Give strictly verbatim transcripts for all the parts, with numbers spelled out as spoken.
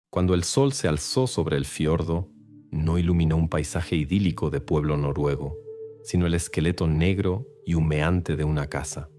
Cuando el sol se alzó sobre el fiordo, no iluminó un paisaje idílico de pueblo noruego, sino el esqueleto negro y humeante de una casa.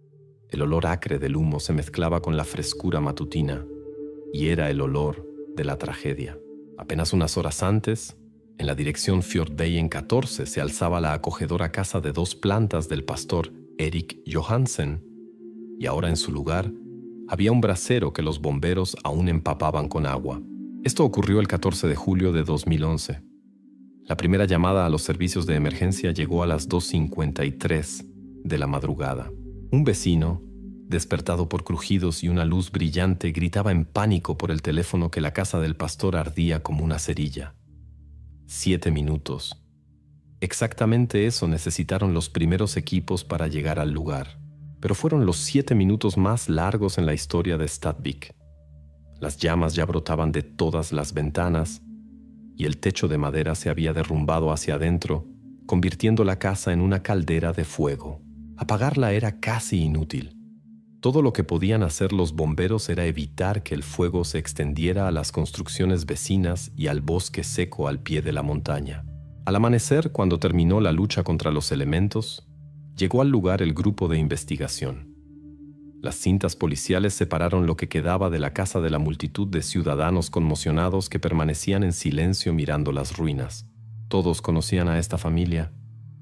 El olor acre del humo se mezclaba con la frescura matutina y era el olor de la tragedia. Apenas unas horas antes, en la dirección Fjordveien catorce se alzaba la acogedora casa de dos plantas del pastor Erik Johansen, y ahora en su lugar había un brasero que los bomberos aún empapaban con agua. Esto ocurrió el catorce de julio de dos mil once. La primera llamada a los servicios de emergencia llegó a las dos cincuenta y tres de la madrugada. Un vecino, despertado por crujidos y una luz brillante, gritaba en pánico por el teléfono que la casa del pastor ardía como una cerilla. Siete minutos. Exactamente eso necesitaron los primeros equipos para llegar al lugar. Pero fueron los siete minutos más largos en la historia de Statvik. Las llamas ya brotaban de todas las ventanas y el techo de madera se había derrumbado hacia adentro, convirtiendo la casa en una caldera de fuego. Apagarla era casi inútil. Todo lo que podían hacer los bomberos era evitar que el fuego se extendiera a las construcciones vecinas y al bosque seco al pie de la montaña. Al amanecer, cuando terminó la lucha contra los elementos, llegó al lugar el grupo de investigación. Las cintas policiales separaron lo que quedaba de la casa de la multitud de ciudadanos conmocionados que permanecían en silencio mirando las ruinas. Todos conocían a esta familia,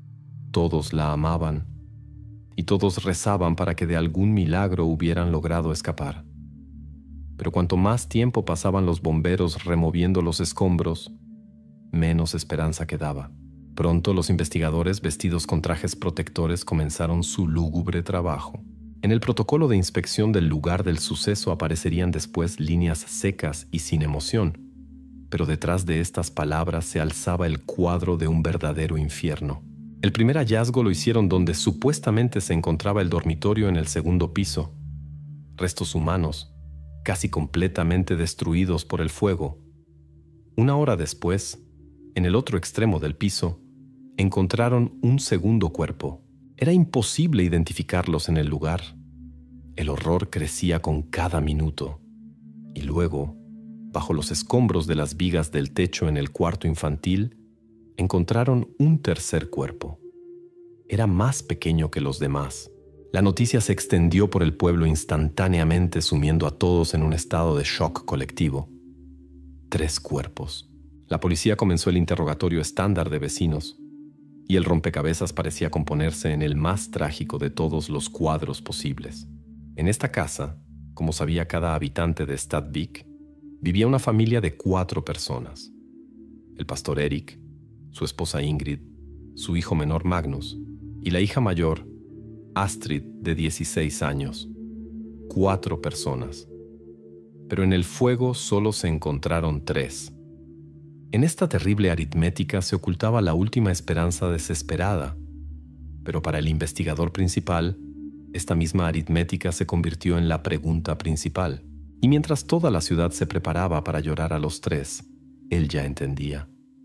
todos la amaban, y todos rezaban para que de algún milagro hubieran logrado escapar. Pero cuanto más tiempo pasaban los bomberos removiendo los escombros, menos esperanza quedaba. Pronto los investigadores vestidos con trajes protectores comenzaron su lúgubre trabajo. En el protocolo de inspección del lugar del suceso aparecerían después líneas secas y sin emoción, pero detrás de estas palabras se alzaba el cuadro de un verdadero infierno. El primer hallazgo lo hicieron donde supuestamente se encontraba el dormitorio en el segundo piso. Restos humanos, casi completamente destruidos por el fuego. Una hora después, en el otro extremo del piso, encontraron un segundo cuerpo. Era imposible identificarlos en el lugar. El horror crecía con cada minuto. Y luego, bajo los escombros de las vigas del techo en el cuarto infantil, encontraron un tercer cuerpo. Era más pequeño que los demás. La noticia se extendió por el pueblo instantáneamente, sumiendo a todos en un estado de shock colectivo. Tres cuerpos. La policía comenzó el interrogatorio estándar de vecinos, y el rompecabezas parecía componerse en el más trágico de todos los cuadros posibles. En esta casa, como sabía cada habitante de Statvik, vivía una familia de cuatro personas. El pastor Erik, su esposa Ingrid, su hijo menor Magnus y la hija mayor, Astrid, de dieciséis años. Cuatro personas. Pero en el fuego solo se encontraron tres. En esta terrible aritmética se ocultaba la última esperanza desesperada, pero para el investigador principal, esta misma aritmética se convirtió en la pregunta principal. Y mientras toda la ciudad se preparaba para llorar a los tres, él ya entendía.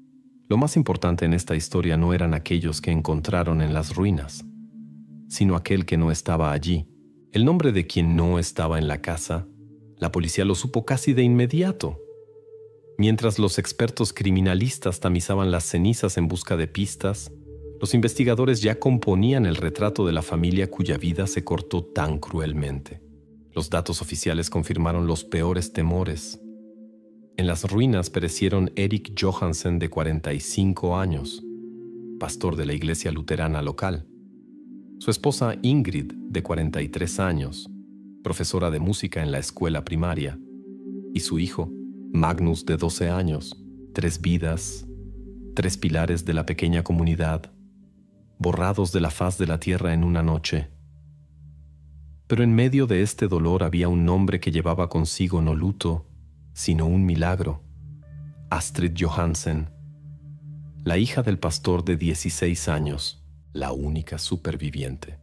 Lo más importante en esta historia no eran aquellos que encontraron en las ruinas, sino aquel que no estaba allí. El nombre de quien no estaba en la casa, la policía lo supo casi de inmediato. Mientras los expertos criminalistas tamizaban las cenizas en busca de pistas, los investigadores ya componían el retrato de la familia cuya vida se cortó tan cruelmente. Los datos oficiales confirmaron los peores temores. En las ruinas perecieron Erik Johansen, de cuarenta y cinco años, pastor de la iglesia luterana local; su esposa Ingrid, de cuarenta y tres años, profesora de música en la escuela primaria; y su hijo, Magnus, de doce años. Tres vidas, tres pilares de la pequeña comunidad, borrados de la faz de la tierra en una noche. Pero en medio de este dolor había un nombre que llevaba consigo no luto, sino un milagro: Astrid Johansen, la hija del pastor de dieciséis años, la única superviviente.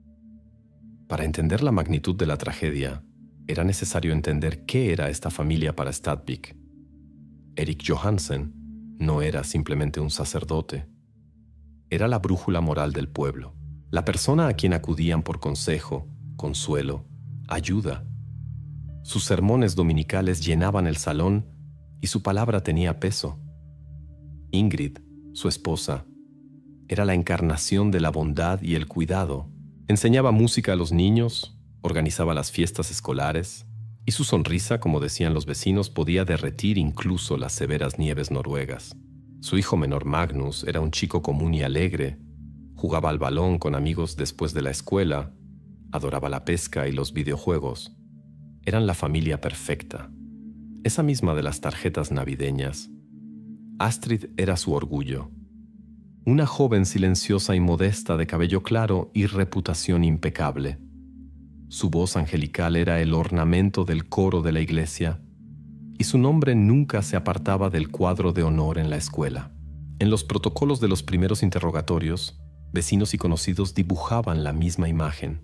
Para entender la magnitud de la tragedia, era necesario entender qué era esta familia para Statvik. Erik Johansen no era simplemente un sacerdote. Era la brújula moral del pueblo, la persona a quien acudían por consejo, consuelo, ayuda. Sus sermones dominicales llenaban el salón y su palabra tenía peso. Ingrid, su esposa, era la encarnación de la bondad y el cuidado. Enseñaba música a los niños, organizaba las fiestas escolares, y su sonrisa, como decían los vecinos, podía derretir incluso las severas nieves noruegas. Su hijo menor Magnus era un chico común y alegre, jugaba al balón con amigos después de la escuela, adoraba la pesca y los videojuegos. Eran la familia perfecta, esa misma de las tarjetas navideñas. Astrid era su orgullo. Una joven silenciosa y modesta de cabello claro y reputación impecable. Su voz angelical era el ornamento del coro de la iglesia y su nombre nunca se apartaba del cuadro de honor en la escuela. En los protocolos de los primeros interrogatorios, vecinos y conocidos dibujaban la misma imagen.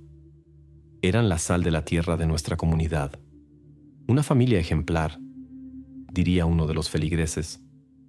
Eran la sal de la tierra de nuestra comunidad. Una familia ejemplar, diría uno de los feligreses.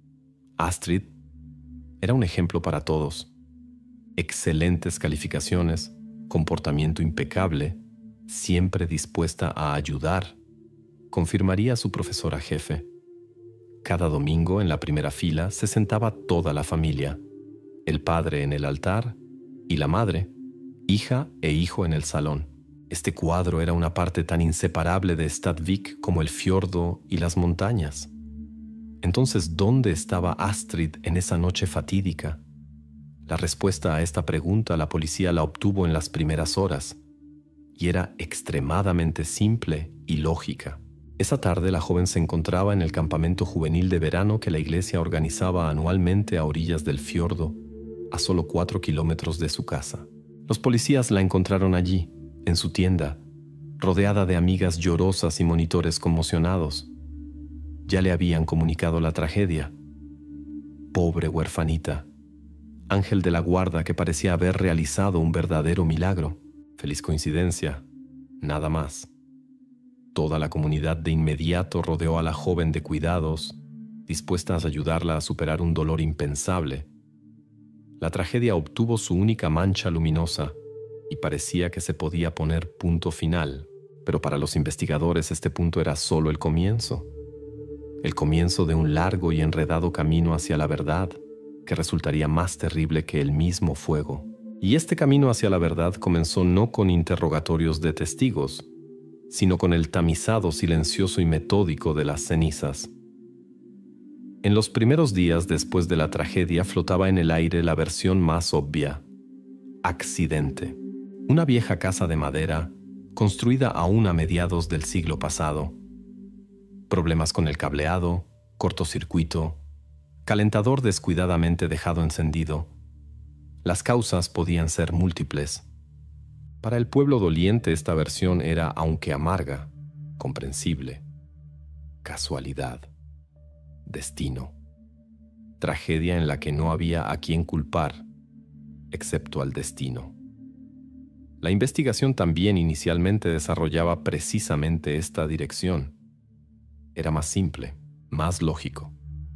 Astrid era un ejemplo para todos. Excelentes calificaciones, comportamiento impecable, siempre dispuesta a ayudar, confirmaría su profesora jefe. Cada domingo en la primera fila se sentaba toda la familia, el padre en el altar y la madre, hija e hijo en el salón. Este cuadro era una parte tan inseparable de Statvik como el fiordo y las montañas. Entonces, ¿dónde estaba Astrid en esa noche fatídica? La respuesta a esta pregunta la policía la obtuvo en las primeras horas, y era extremadamente simple y lógica. Esa tarde la joven se encontraba en el campamento juvenil de verano que la iglesia organizaba anualmente a orillas del fiordo, a solo cuatro kilómetros de su casa. Los policías la encontraron allí, en su tienda, rodeada de amigas llorosas y monitores conmocionados. Ya le habían comunicado la tragedia. Pobre huerfanita, ángel de la guarda que parecía haber realizado un verdadero milagro. Feliz coincidencia, nada más. Toda la comunidad de inmediato rodeó a la joven de cuidados, dispuesta a ayudarla a superar un dolor impensable. La tragedia obtuvo su única mancha luminosa y parecía que se podía poner punto final, pero para los investigadores este punto era solo el comienzo. El comienzo de un largo y enredado camino hacia la verdad que resultaría más terrible que el mismo fuego. Y este camino hacia la verdad comenzó no con interrogatorios de testigos, sino con el tamizado silencioso y metódico de las cenizas. En los primeros días después de la tragedia flotaba en el aire la versión más obvia: accidente. Una vieja casa de madera, construida aún a mediados del siglo pasado. Problemas con el cableado, cortocircuito, calentador descuidadamente dejado encendido. Las causas podían ser múltiples. Para el pueblo doliente esta versión era, aunque amarga, comprensible. Casualidad. Destino. Tragedia en la que no había a quien culpar, excepto al destino. La investigación también inicialmente desarrollaba precisamente esta dirección. Era más simple, más lógico.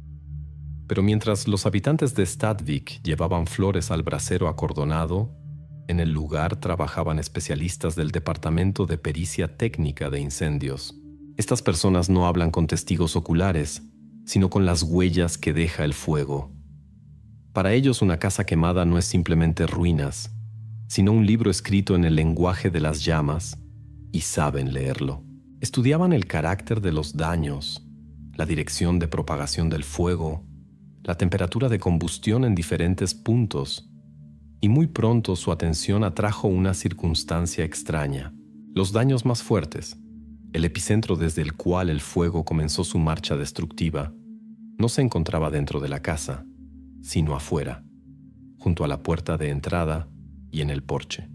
Pero mientras los habitantes de Statvik llevaban flores al brasero acordonado, en el lugar trabajaban especialistas del Departamento de Pericia Técnica de Incendios. Estas personas no hablan con testigos oculares, sino con las huellas que deja el fuego. Para ellos una casa quemada no es simplemente ruinas, sino un libro escrito en el lenguaje de las llamas, y saben leerlo. Estudiaban el carácter de los daños, la dirección de propagación del fuego, la temperatura de combustión en diferentes puntos, y muy pronto su atención atrajo una circunstancia extraña: los daños más fuertes. El epicentro desde el cual el fuego comenzó su marcha destructiva no se encontraba dentro de la casa, sino afuera, junto a la puerta de entrada y en el porche.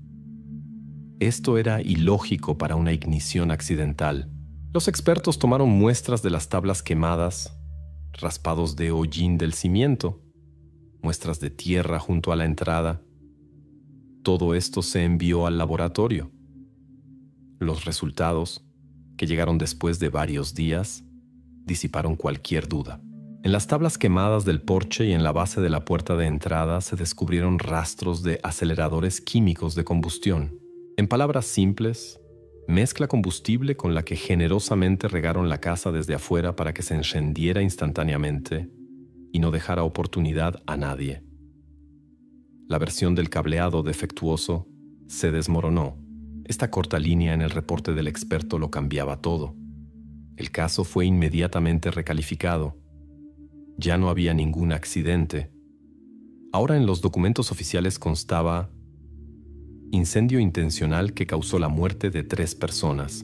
Esto era ilógico para una ignición accidental. Los expertos tomaron muestras de las tablas quemadas, raspados de hollín del cimiento, muestras de tierra junto a la entrada. Todo esto se envió al laboratorio. Los resultados, que llegaron después de varios días, disiparon cualquier duda. En las tablas quemadas del porche y en la base de la puerta de entrada se descubrieron rastros de aceleradores químicos de combustión. En palabras simples, mezcla combustible con la que generosamente regaron la casa desde afuera para que se encendiera instantáneamente y no dejara oportunidad a nadie. La versión del cableado defectuoso se desmoronó. Esta corta línea en el reporte del experto lo cambiaba todo. El caso fue inmediatamente recalificado. Ya no había ningún accidente. Ahora en los documentos oficiales constaba incendio intencional que causó la muerte de tres personas.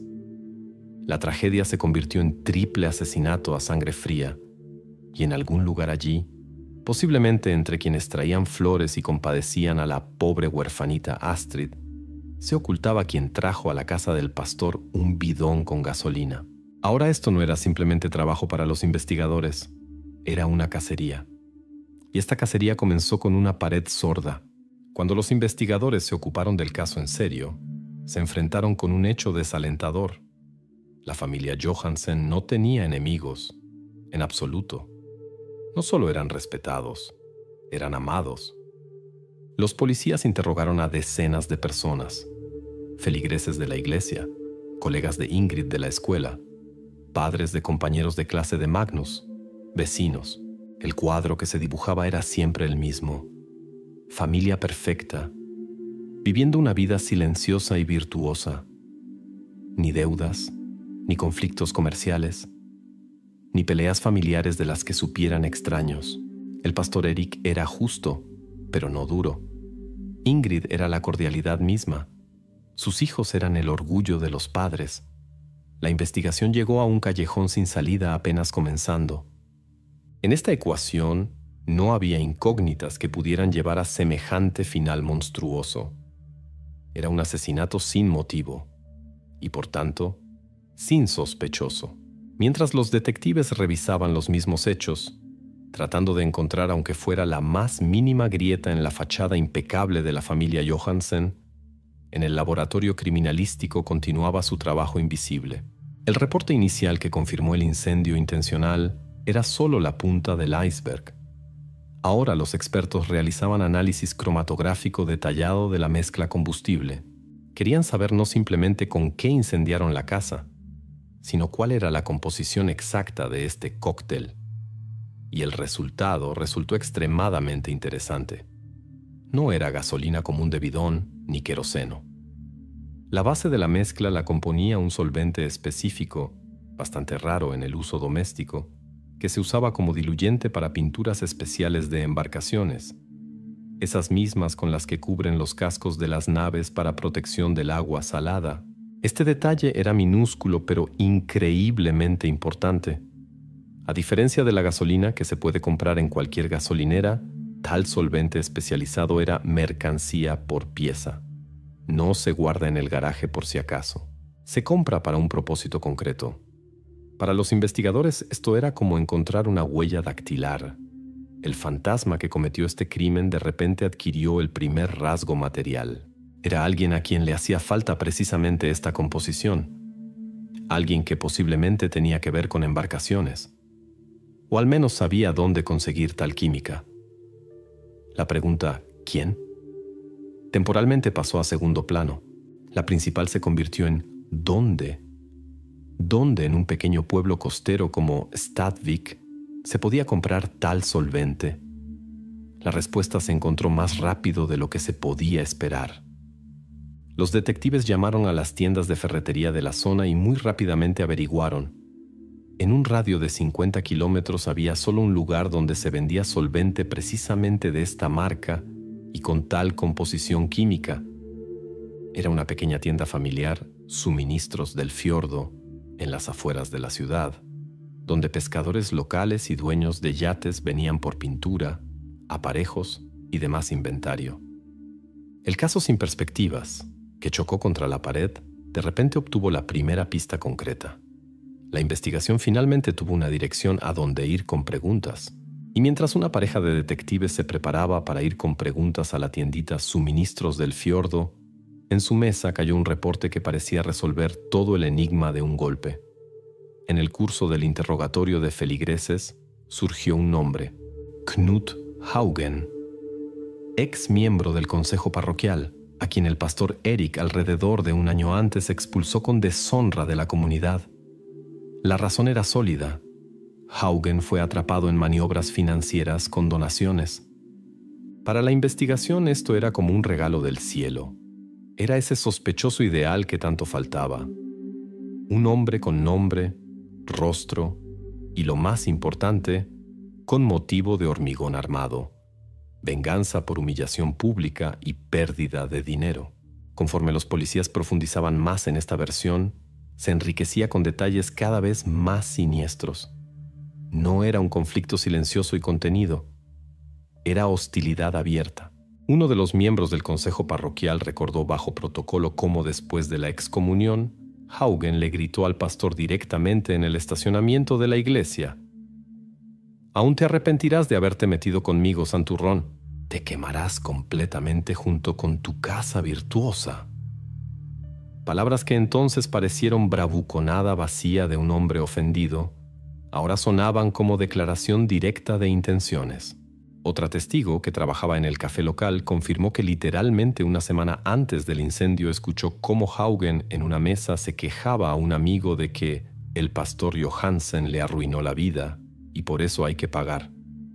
La tragedia se convirtió en triple asesinato a sangre fría, y en algún lugar allí, posiblemente entre quienes traían flores y compadecían a la pobre huerfanita Astrid, se ocultaba quien trajo a la casa del pastor un bidón con gasolina. Ahora esto no era simplemente trabajo para los investigadores, era una cacería. Y esta cacería comenzó con una pared sorda. Cuando los investigadores se ocuparon del caso en serio, se enfrentaron con un hecho desalentador. La familia Johansen no tenía enemigos, en absoluto. No solo eran respetados, eran amados. Los policías interrogaron a decenas de personas, feligreses de la iglesia, colegas de Ingrid de la escuela, padres de compañeros de clase de Magnus, vecinos. El cuadro que se dibujaba era siempre el mismo. Familia perfecta, viviendo una vida silenciosa y virtuosa. Ni deudas, ni conflictos comerciales, ni peleas familiares de las que supieran extraños. El pastor Eric era justo, pero no duro. Ingrid era la cordialidad misma. Sus hijos eran el orgullo de los padres. La investigación llegó a un callejón sin salida apenas comenzando. En esta ecuación no había incógnitas que pudieran llevar a semejante final monstruoso. Era un asesinato sin motivo y, por tanto, sin sospechoso. Mientras los detectives revisaban los mismos hechos, tratando de encontrar aunque fuera la más mínima grieta en la fachada impecable de la familia Johansen, en el laboratorio criminalístico continuaba su trabajo invisible. El reporte inicial que confirmó el incendio intencional era solo la punta del iceberg. Ahora los expertos realizaban análisis cromatográfico detallado de la mezcla combustible. Querían saber no simplemente con qué incendiaron la casa, sino cuál era la composición exacta de este cóctel. Y el resultado resultó extremadamente interesante. No era gasolina común de bidón ni queroseno. La base de la mezcla la componía un solvente específico, bastante raro en el uso doméstico, que se usaba como diluyente para pinturas especiales de embarcaciones, esas mismas con las que cubren los cascos de las naves para protección del agua salada. Este detalle era minúsculo pero increíblemente importante. A diferencia de la gasolina que se puede comprar en cualquier gasolinera, tal solvente especializado era mercancía por pieza. No se guarda en el garaje por si acaso. Se compra para un propósito concreto. Para los investigadores esto era como encontrar una huella dactilar. El fantasma que cometió este crimen de repente adquirió el primer rasgo material. Era alguien a quien le hacía falta precisamente esta composición. Alguien que posiblemente tenía que ver con embarcaciones. O al menos sabía dónde conseguir tal química. La pregunta ¿quién? Temporalmente pasó a segundo plano. La principal se convirtió en ¿dónde? ¿Dónde en un pequeño pueblo costero como Stadvik se podía comprar tal solvente? La respuesta se encontró más rápido de lo que se podía esperar. Los detectives llamaron a las tiendas de ferretería de la zona y muy rápidamente averiguaron. En un radio de cincuenta kilómetros había solo un lugar donde se vendía solvente precisamente de esta marca y con tal composición química. Era una pequeña tienda familiar, Suministros del Fiordo, en las afueras de la ciudad, donde pescadores locales y dueños de yates venían por pintura, aparejos y demás inventario. El caso sin perspectivas, que chocó contra la pared, de repente obtuvo la primera pista concreta. La investigación finalmente tuvo una dirección a donde ir con preguntas, y mientras una pareja de detectives se preparaba para ir con preguntas a la tiendita Suministros del Fiordo, en su mesa cayó un reporte que parecía resolver todo el enigma de un golpe. En el curso del interrogatorio de feligreses surgió un nombre, Knut Haugen, ex miembro del consejo parroquial, a quien el pastor Eric alrededor de un año antes expulsó con deshonra de la comunidad. La razón era sólida. Haugen fue atrapado en maniobras financieras con donaciones. Para la investigación esto era como un regalo del cielo. Era ese sospechoso ideal que tanto faltaba. Un hombre con nombre, rostro y, lo más importante, con motivo de hormigón armado. Venganza por humillación pública y pérdida de dinero. Conforme los policías profundizaban más en esta versión, se enriquecía con detalles cada vez más siniestros. No era un conflicto silencioso y contenido. Era hostilidad abierta. Uno de los miembros del consejo parroquial recordó bajo protocolo cómo después de la excomunión, Haugen le gritó al pastor directamente en el estacionamiento de la iglesia: «Aún te arrepentirás de haberte metido conmigo, santurrón. Te quemarás completamente junto con tu casa virtuosa». Palabras que entonces parecieron bravuconada vacía de un hombre ofendido, ahora sonaban como declaración directa de intenciones. Otra testigo, que trabajaba en el café local, confirmó que literalmente una semana antes del incendio escuchó cómo Haugen en una mesa se quejaba a un amigo de que el pastor Johansen le arruinó la vida y por eso hay que pagar.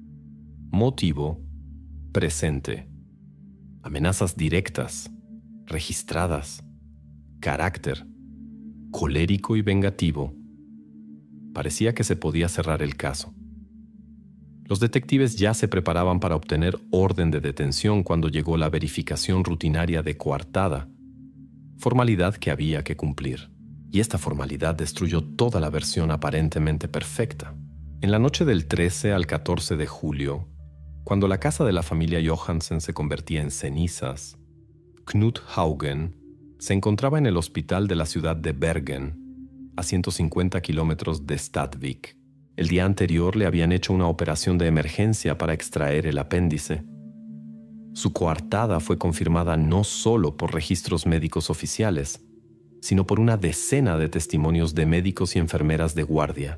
Motivo: presente. Amenazas directas, registradas. Carácter: colérico y vengativo. Parecía que se podía cerrar el caso. Los detectives ya se preparaban para obtener orden de detención cuando llegó la verificación rutinaria de coartada, formalidad que había que cumplir. Y esta formalidad destruyó toda la versión aparentemente perfecta. En la noche del trece al catorce de julio, cuando la casa de la familia Johansen se convertía en cenizas, Knut Haugen se encontraba en el hospital de la ciudad de Bergen, a ciento cincuenta kilómetros de Statvik. El día anterior le habían hecho una operación de emergencia para extraer el apéndice. Su coartada fue confirmada no solo por registros médicos oficiales, sino por una decena de testimonios de médicos y enfermeras de guardia.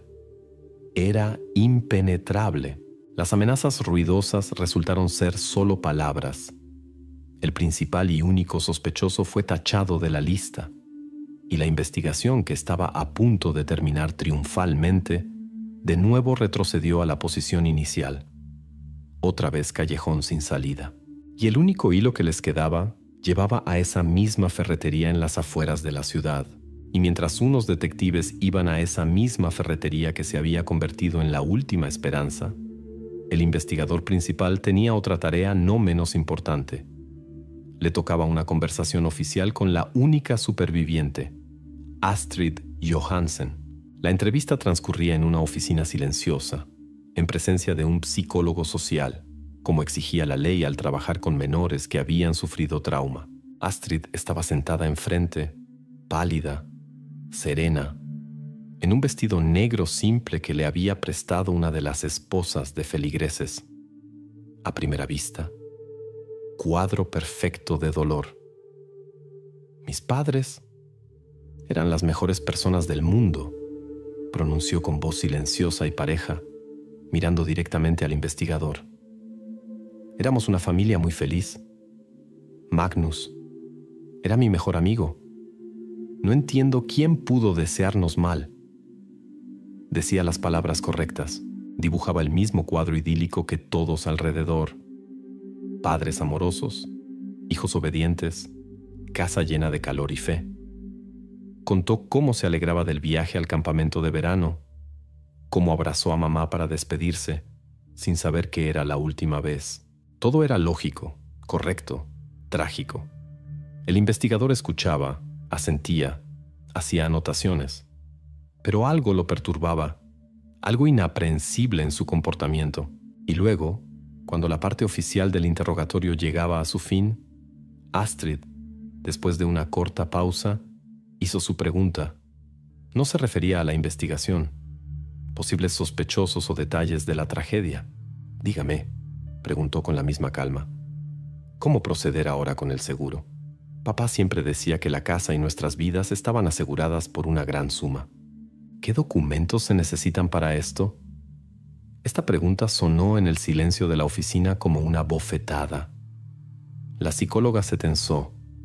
Era impenetrable. Las amenazas ruidosas resultaron ser solo palabras. El principal y único sospechoso fue tachado de la lista, y la investigación, que estaba a punto de terminar triunfalmente, de nuevo retrocedió a la posición inicial. Otra vez callejón sin salida. Y el único hilo que les quedaba llevaba a esa misma ferretería en las afueras de la ciudad. Y mientras unos detectives iban a esa misma ferretería que se había convertido en la última esperanza, el investigador principal tenía otra tarea no menos importante. Le tocaba una conversación oficial con la única superviviente, Astrid Johansen. La entrevista transcurría en una oficina silenciosa, en presencia de un psicólogo social, como exigía la ley al trabajar con menores que habían sufrido trauma. Astrid estaba sentada enfrente, pálida, serena, en un vestido negro simple que le había prestado una de las esposas de feligreses. A primera vista, cuadro perfecto de dolor. Mis padres eran las mejores personas del mundo, pronunció con voz silenciosa y pareja, mirando directamente al investigador. Éramos una familia muy feliz. Magnus era mi mejor amigo. No entiendo quién pudo desearnos mal. Decía las palabras correctas. Dibujaba el mismo cuadro idílico que todos alrededor. Padres amorosos, hijos obedientes, casa llena de calor y fe. Contó cómo se alegraba del viaje al campamento de verano, cómo abrazó a mamá para despedirse, sin saber que era la última vez. Todo era lógico, correcto, trágico. El investigador escuchaba, asentía, hacía anotaciones. Pero algo lo perturbaba, algo inaprehensible en su comportamiento. Y luego, cuando la parte oficial del interrogatorio llegaba a su fin, Astrid, después de una corta pausa, hizo su pregunta. No se refería a la investigación, posibles sospechosos o detalles de la tragedia. Dígame, preguntó con la misma calma, ¿cómo proceder ahora con el seguro? Papá siempre decía que la casa y nuestras vidas estaban aseguradas por una gran suma. ¿Qué documentos se necesitan para esto? Esta pregunta sonó en el silencio de la oficina como una bofetada. La psicóloga se tensó,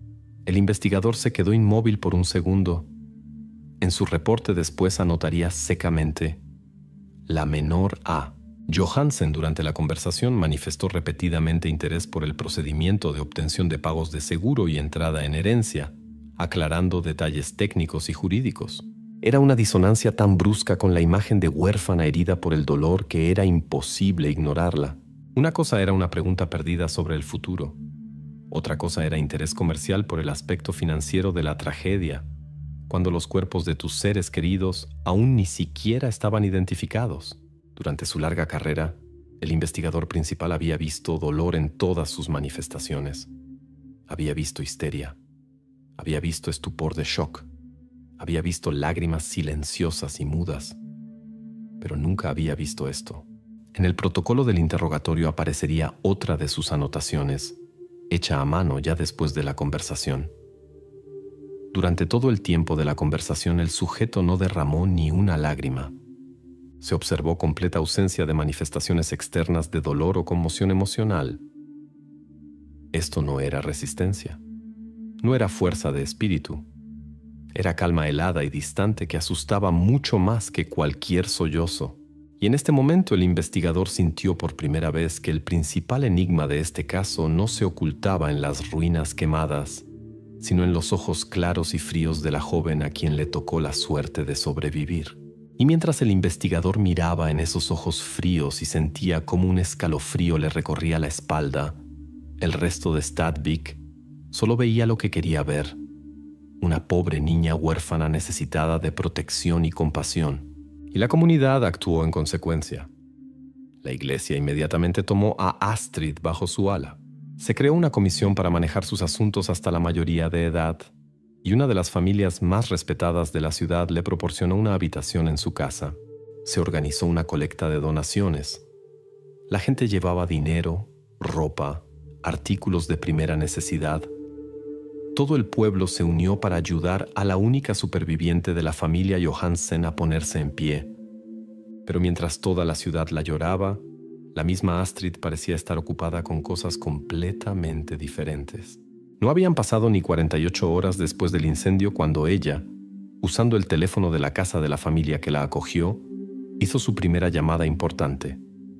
El investigador se quedó inmóvil por un segundo. En su reporte después anotaría secamente: la menor A. Johansen durante la conversación manifestó repetidamente interés por el procedimiento de obtención de pagos de seguro y entrada en herencia, aclarando detalles técnicos y jurídicos. Era una disonancia tan brusca con la imagen de huérfana herida por el dolor que era imposible ignorarla. Una cosa era una pregunta perdida sobre el futuro. Otra cosa era interés comercial por el aspecto financiero de la tragedia, cuando los cuerpos de tus seres queridos aún ni siquiera estaban identificados. Durante su larga carrera, el investigador principal había visto dolor en todas sus manifestaciones. Había visto histeria. Había visto estupor de shock. Había visto lágrimas silenciosas y mudas. Pero nunca había visto esto. En el protocolo del interrogatorio aparecería otra de sus anotaciones, hecha a mano ya después de la conversación. Durante todo el tiempo de la conversación, el sujeto no derramó ni una lágrima. Se observó completa ausencia de manifestaciones externas de dolor o conmoción emocional. Esto no era resistencia. No era fuerza de espíritu. Era calma helada y distante que asustaba mucho más que cualquier sollozo. Y en este momento el investigador sintió por primera vez que el principal enigma de este caso no se ocultaba en las ruinas quemadas, sino en los ojos claros y fríos de la joven a quien le tocó la suerte de sobrevivir. Y mientras el investigador miraba en esos ojos fríos y sentía como un escalofrío le recorría la espalda, el resto de Stadvik solo veía lo que quería ver: una pobre niña huérfana necesitada de protección y compasión. Y la comunidad actuó en consecuencia. La iglesia inmediatamente tomó a Astrid bajo su ala. Se creó una comisión para manejar sus asuntos hasta la mayoría de edad, y una de las familias más respetadas de la ciudad le proporcionó una habitación en su casa. Se organizó una colecta de donaciones. La gente llevaba dinero, ropa, artículos de primera necesidad. Todo el pueblo se unió para ayudar a la única superviviente de la familia Johansen a ponerse en pie. Pero mientras toda la ciudad la lloraba, la misma Astrid parecía estar ocupada con cosas completamente diferentes. No habían pasado ni cuarenta y ocho horas después del incendio cuando ella, usando el teléfono de la casa de la familia que la acogió, hizo su primera llamada importante.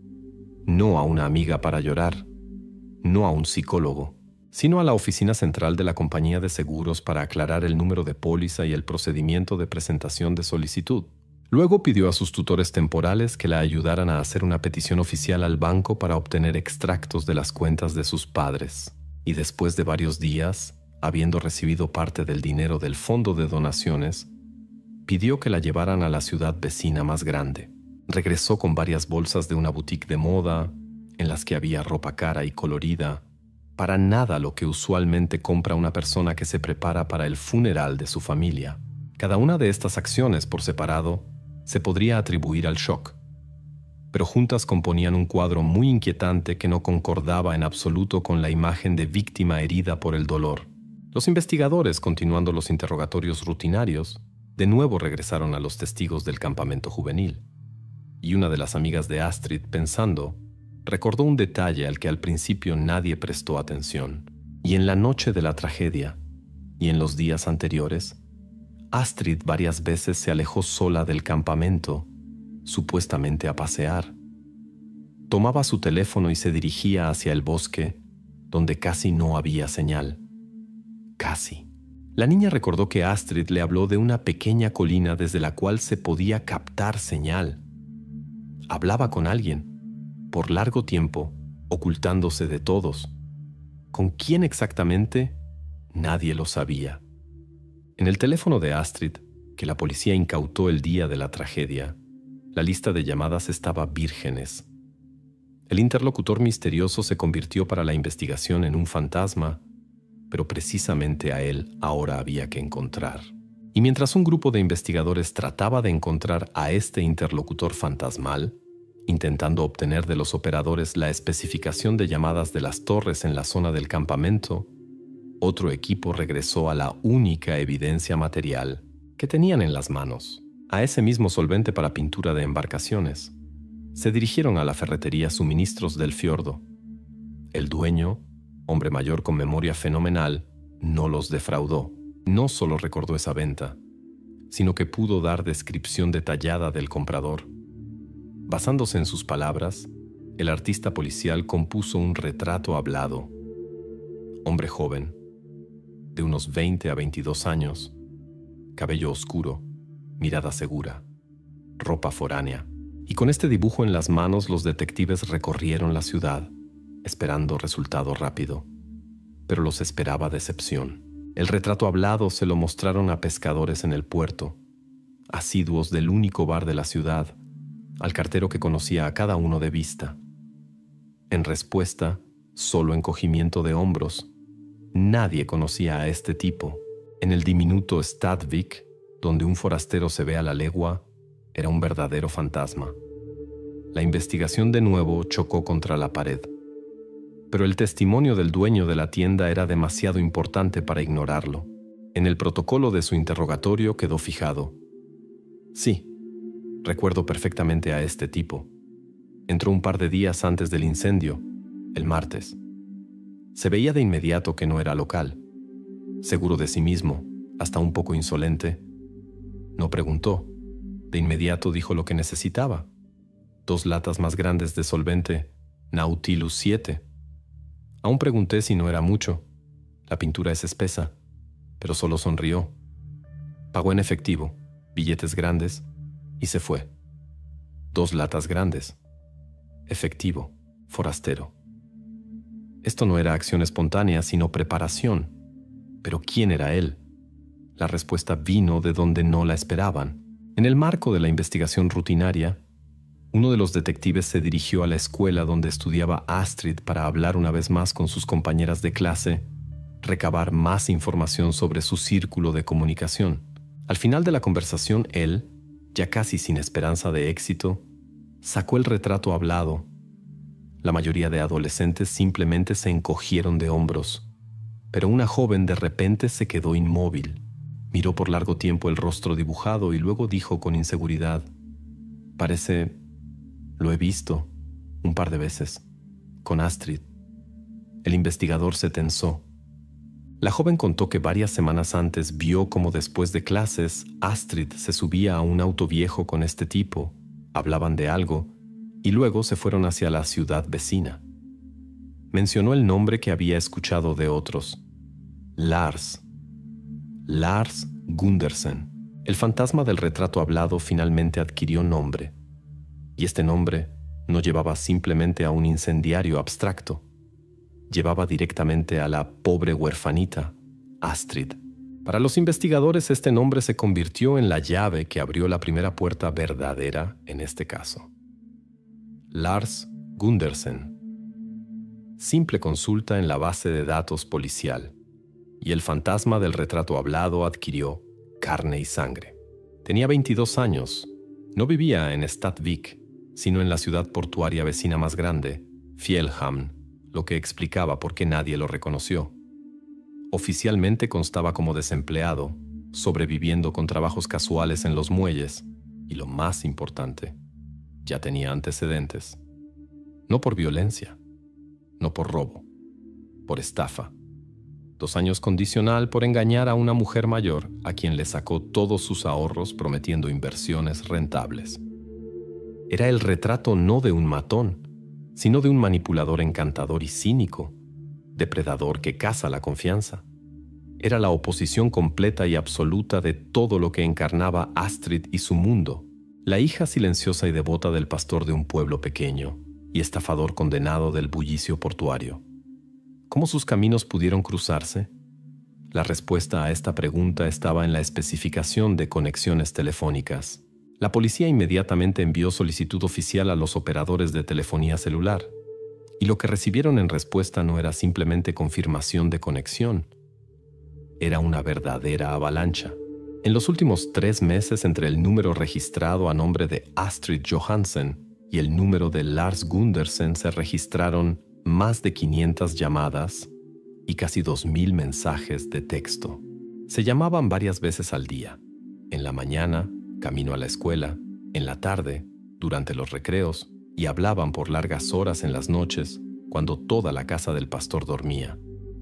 No a una amiga para llorar, no a un psicólogo, sino a la oficina central de la compañía de seguros para aclarar el número de póliza y el procedimiento de presentación de solicitud. Luego pidió a sus tutores temporales que la ayudaran a hacer una petición oficial al banco para obtener extractos de las cuentas de sus padres. Y después de varios días, habiendo recibido parte del dinero del fondo de donaciones, pidió que la llevaran a la ciudad vecina más grande. Regresó con varias bolsas de una boutique de moda, en las que había ropa cara y colorida, para nada lo que usualmente compra una persona que se prepara para el funeral de su familia. Cada una de estas acciones por separado se podría atribuir al shock, pero juntas componían un cuadro muy inquietante que no concordaba en absoluto con la imagen de víctima herida por el dolor. Los investigadores, continuando los interrogatorios rutinarios, de nuevo regresaron a los testigos del campamento juvenil. Y una de las amigas de Astrid, pensando, recordó un detalle al que al principio nadie prestó atención. Y en la noche de la tragedia, y en los días anteriores, Astrid varias veces se alejó sola del campamento, supuestamente a pasear. Tomaba su teléfono y se dirigía hacia el bosque, donde casi no había señal. Casi. La niña recordó que Astrid le habló de una pequeña colina desde la cual se podía captar señal. Hablaba con alguien, por largo tiempo, ocultándose de todos. ¿Con quién exactamente? Nadie lo sabía. En el teléfono de Astrid, que la policía incautó el día de la tragedia, la lista de llamadas estaba vírgenes. El interlocutor misterioso se convirtió para la investigación en un fantasma, pero precisamente a él ahora había que encontrar. Y mientras un grupo de investigadores trataba de encontrar a este interlocutor fantasmal, intentando obtener de los operadores la especificación de llamadas de las torres en la zona del campamento, otro equipo regresó a la única evidencia material que tenían en las manos, a ese mismo solvente para pintura de embarcaciones. Se dirigieron a la ferretería Suministros del Fiordo. El dueño, hombre mayor con memoria fenomenal, no los defraudó. No solo recordó esa venta, sino que pudo dar descripción detallada del comprador. Basándose en sus palabras, el artista policial compuso un retrato hablado. Hombre joven, de unos veinte a veintidós años, cabello oscuro, mirada segura, ropa foránea. Y con este dibujo en las manos los detectives recorrieron la ciudad, esperando resultado rápido. Pero los esperaba decepción. El retrato hablado se lo mostraron a pescadores en el puerto, asiduos del único bar de la ciudad, al cartero que conocía a cada uno de vista. En respuesta, solo encogimiento de hombros. Nadie conocía a este tipo. En el diminuto Stadvik, donde un forastero se ve a la legua, era un verdadero fantasma. La investigación de nuevo chocó contra la pared. Pero el testimonio del dueño de la tienda era demasiado importante para ignorarlo. En el protocolo de su interrogatorio quedó fijado: sí, recuerdo perfectamente a este tipo. Entró un par de días antes del incendio, el martes. Se veía de inmediato que no era local. Seguro de sí mismo, hasta un poco insolente. No preguntó. De inmediato dijo lo que necesitaba: dos latas más grandes de solvente Nautilus siete. Aún pregunté si no era mucho. La pintura es espesa, pero solo sonrió. Pagó en efectivo, billetes grandes, y se fue. Dos latas grandes. Efectivo, forastero. Esto no era acción espontánea, sino preparación. Pero ¿quién era él? La respuesta vino de donde no la esperaban. En el marco de la investigación rutinaria, uno de los detectives se dirigió a la escuela donde estudiaba Astrid para hablar una vez más con sus compañeras de clase, recabar más información sobre su círculo de comunicación. Al final de la conversación, él, ya casi sin esperanza de éxito, sacó el retrato hablado. La mayoría de adolescentes simplemente se encogieron de hombros, pero una joven de repente se quedó inmóvil. Miró por largo tiempo el rostro dibujado y luego dijo con inseguridad: parece... lo he visto un par de veces, con Astrid. El investigador se tensó. La joven contó que varias semanas antes vio cómo después de clases Astrid se subía a un auto viejo con este tipo, hablaban de algo y luego se fueron hacia la ciudad vecina. Mencionó el nombre que había escuchado de otros: Lars. Lars Gundersen. El fantasma del retrato hablado finalmente adquirió nombre. Y este nombre no llevaba simplemente a un incendiario abstracto. Llevaba directamente a la pobre huerfanita, Astrid. Para los investigadores, este nombre se convirtió en la llave que abrió la primera puerta verdadera en este caso. Lars Gundersen. Simple consulta en la base de datos policial. Y el fantasma del retrato hablado adquirió carne y sangre. Tenía veintidós años. No vivía en Stadvik, sino en la ciudad portuaria vecina más grande, Fjellhamn, lo que explicaba por qué nadie lo reconoció. Oficialmente constaba como desempleado, sobreviviendo con trabajos casuales en los muelles, y lo más importante, ya tenía antecedentes. No por violencia, no por robo, por estafa. Dos años condicional por engañar a una mujer mayor a quien le sacó todos sus ahorros prometiendo inversiones rentables. Era el retrato no de un matón, sino de un manipulador encantador y cínico, depredador que caza la confianza. Era la oposición completa y absoluta de todo lo que encarnaba Astrid y su mundo, la hija silenciosa y devota del pastor de un pueblo pequeño y estafador condenado del bullicio portuario. ¿Cómo sus caminos pudieron cruzarse? La respuesta a esta pregunta estaba en la especificación de conexiones telefónicas. La policía inmediatamente envió solicitud oficial a los operadores de telefonía celular, y lo que recibieron en respuesta no era simplemente confirmación de conexión. Era una verdadera avalancha. En los últimos tres meses, entre el número registrado a nombre de Astrid Johansen y el número de Lars Gundersen, se registraron más de quinientas llamadas y casi dos mil mensajes de texto. Se llamaban varias veces al día, en la mañana, camino a la escuela, en la tarde, durante los recreos, y hablaban por largas horas en las noches, cuando toda la casa del pastor dormía.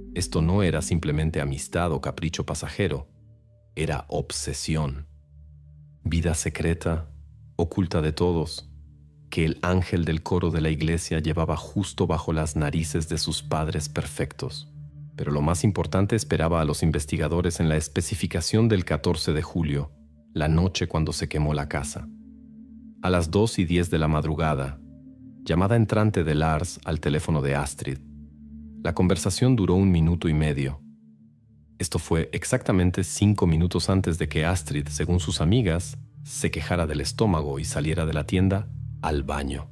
Esto no era simplemente amistad o capricho pasajero, era obsesión. Vida secreta, oculta de todos, que el ángel del coro de la iglesia llevaba justo bajo las narices de sus padres perfectos. Pero lo más importante esperaba a los investigadores en la especificación del catorce de julio, la noche cuando se quemó la casa. A las dos y diez de la madrugada, llamada entrante de Lars al teléfono de Astrid. La conversación duró un minuto y medio. Esto fue exactamente cinco minutos antes de que Astrid, según sus amigas, se quejara del estómago y saliera de la tienda al baño.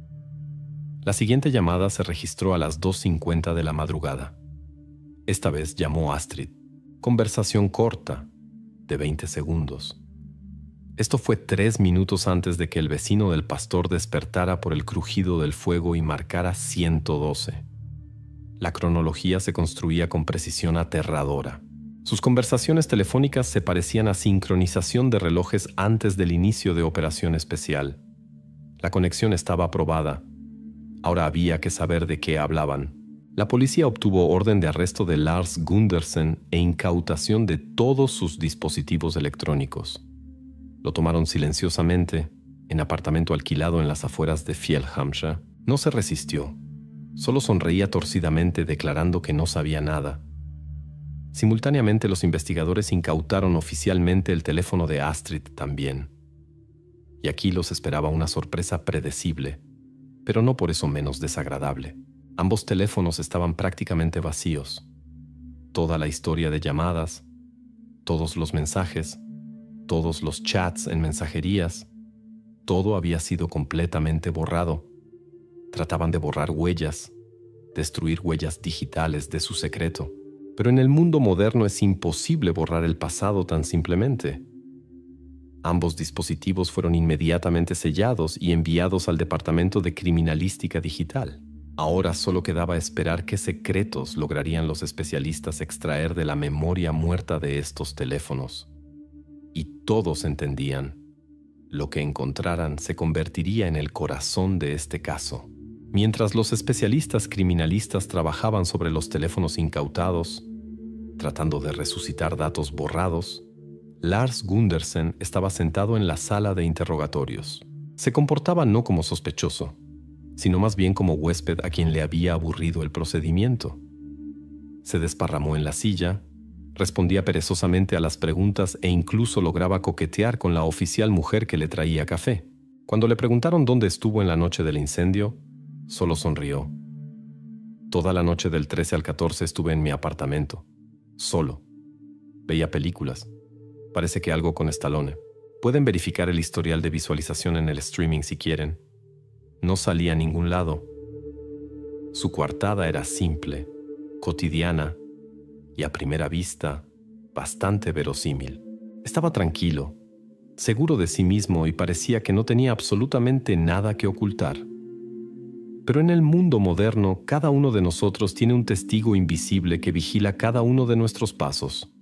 La siguiente llamada se registró a las dos cincuenta de la madrugada. Esta vez llamó Astrid. Conversación corta, de veinte segundos. Esto fue tres minutos antes de que el vecino del pastor despertara por el crujido del fuego y marcara ciento doce. La cronología se construía con precisión aterradora. Sus conversaciones telefónicas se parecían a sincronización de relojes antes del inicio de operación especial. La conexión estaba aprobada. Ahora había que saber de qué hablaban. La policía obtuvo orden de arresto de Lars Gundersen e incautación de todos sus dispositivos electrónicos. Lo tomaron silenciosamente, en apartamento alquilado en las afueras de Fjällhamn. No se resistió. Solo sonreía torcidamente declarando que no sabía nada. Simultáneamente los investigadores incautaron oficialmente el teléfono de Astrid también. Y aquí los esperaba una sorpresa predecible, pero no por eso menos desagradable. Ambos teléfonos estaban prácticamente vacíos. Toda la historia de llamadas, todos los mensajes, todos los chats en mensajerías, todo había sido completamente borrado. Trataban de borrar huellas, destruir huellas digitales de su secreto. Pero en el mundo moderno es imposible borrar el pasado tan simplemente. Ambos dispositivos fueron inmediatamente sellados y enviados al Departamento de Criminalística Digital. Ahora solo quedaba esperar qué secretos lograrían los especialistas extraer de la memoria muerta de estos teléfonos. Y todos entendían. Lo que encontraran se convertiría en el corazón de este caso. Mientras los especialistas criminalistas trabajaban sobre los teléfonos incautados, tratando de resucitar datos borrados, Lars Gundersen estaba sentado en la sala de interrogatorios. Se comportaba no como sospechoso, sino más bien como huésped a quien le había aburrido el procedimiento. Se desparramó en la silla, respondía perezosamente a las preguntas e incluso lograba coquetear con la oficial mujer que le traía café. Cuando le preguntaron dónde estuvo en la noche del incendio, solo sonrió. Toda la noche del trece al catorce estuve en mi apartamento, solo. Veía películas. Parece que algo con Stallone. Pueden verificar el historial de visualización en el streaming si quieren. No salía a ningún lado. Su coartada era simple, cotidiana y a primera vista bastante verosímil. Estaba tranquilo, seguro de sí mismo y parecía que no tenía absolutamente nada que ocultar. Pero en el mundo moderno, cada uno de nosotros tiene un testigo invisible que vigila cada uno de nuestros pasos.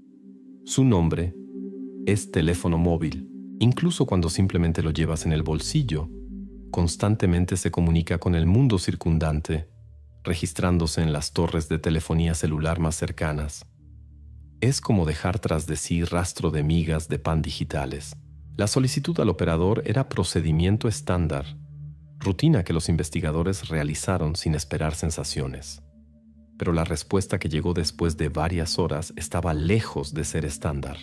Su nombre es teléfono móvil. Incluso cuando simplemente lo llevas en el bolsillo, constantemente se comunica con el mundo circundante, registrándose en las torres de telefonía celular más cercanas. Es como dejar tras de sí rastro de migas de pan digitales. La solicitud al operador era procedimiento estándar, rutina que los investigadores realizaron sin esperar sensaciones. Pero la respuesta que llegó después de varias horas estaba lejos de ser estándar.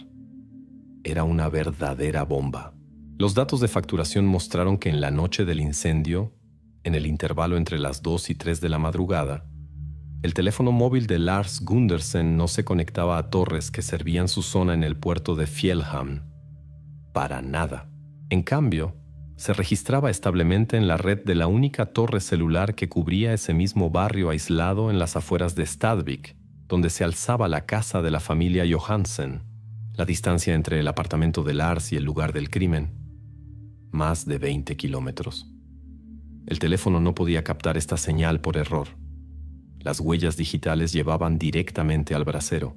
Era una verdadera bomba. Los datos de facturación mostraron que en la noche del incendio, en el intervalo entre las dos y tres de la madrugada, el teléfono móvil de Lars Gundersen no se conectaba a torres que servían su zona en el puerto de Fjällhamn. Para nada. En cambio, se registraba establemente en la red de la única torre celular que cubría ese mismo barrio aislado en las afueras de Stadvik, donde se alzaba la casa de la familia Johansen. La distancia entre el apartamento de Lars y el lugar del crimen, más de veinte kilómetros. El teléfono no podía captar esta señal por error. Las huellas digitales llevaban directamente al brasero.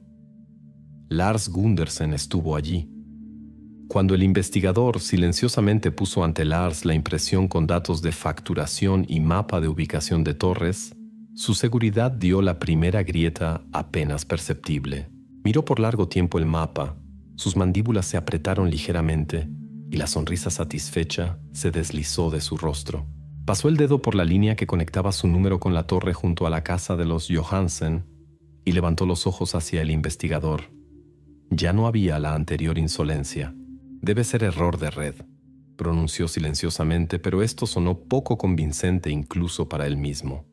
Lars Gundersen estuvo allí. Cuando el investigador silenciosamente puso ante Lars la impresión con datos de facturación y mapa de ubicación de torres, Su seguridad dio la primera grieta apenas perceptible. Miró por largo tiempo el mapa, sus mandíbulas se apretaron ligeramente y la sonrisa satisfecha se deslizó de su rostro. Pasó el dedo por la línea que conectaba su número con la torre junto a la casa de los Johansen y levantó los ojos hacia el investigador. Ya no había la anterior insolencia. Debe ser error de red, pronunció silenciosamente, pero esto sonó poco convincente incluso para él mismo.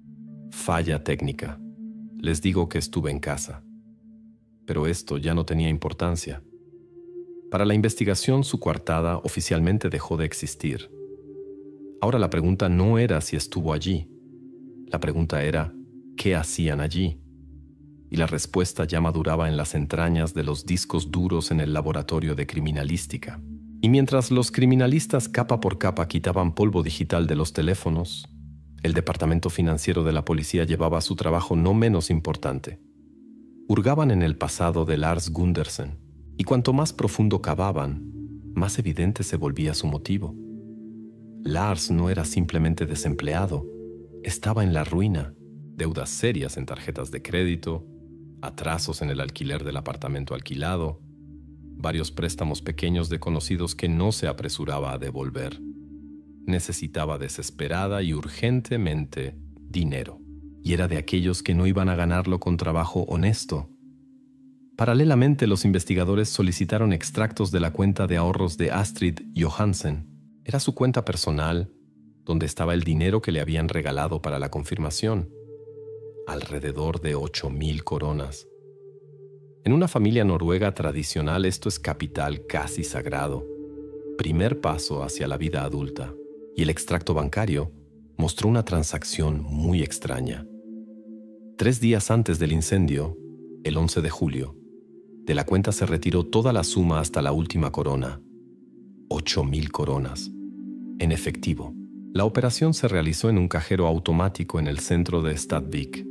Falla técnica. Les digo que estuve en casa. Pero esto ya no tenía importancia. Para la investigación, su coartada oficialmente dejó de existir. Ahora la pregunta no era si estuvo allí. La pregunta era, ¿qué hacían allí? Y la respuesta ya maduraba en las entrañas de los discos duros en el laboratorio de criminalística. Y mientras los criminalistas capa por capa quitaban polvo digital de los teléfonos, el departamento financiero de la policía llevaba su trabajo no menos importante. Hurgaban en el pasado de Lars Gundersen, y cuanto más profundo cavaban, más evidente se volvía su motivo. Lars no era simplemente desempleado, estaba en la ruina, deudas serias en tarjetas de crédito, atrasos en el alquiler del apartamento alquilado, varios préstamos pequeños de conocidos que no se apresuraba a devolver. Necesitaba desesperada y urgentemente dinero, y era de aquellos que no iban a ganarlo con trabajo honesto. Paralelamente, los investigadores solicitaron extractos de la cuenta de ahorros de Astrid Johansen. Era su cuenta personal, donde estaba el dinero que le habían regalado para la confirmación. Alrededor de ocho mil coronas. En una familia noruega tradicional esto es capital casi sagrado. Primer paso hacia la vida adulta. Y el extracto bancario mostró una transacción muy extraña. Tres días antes del incendio, el once de julio, de la cuenta se retiró toda la suma hasta la última corona. Ocho mil coronas. En efectivo. La operación se realizó en un cajero automático en el centro de Stadvik.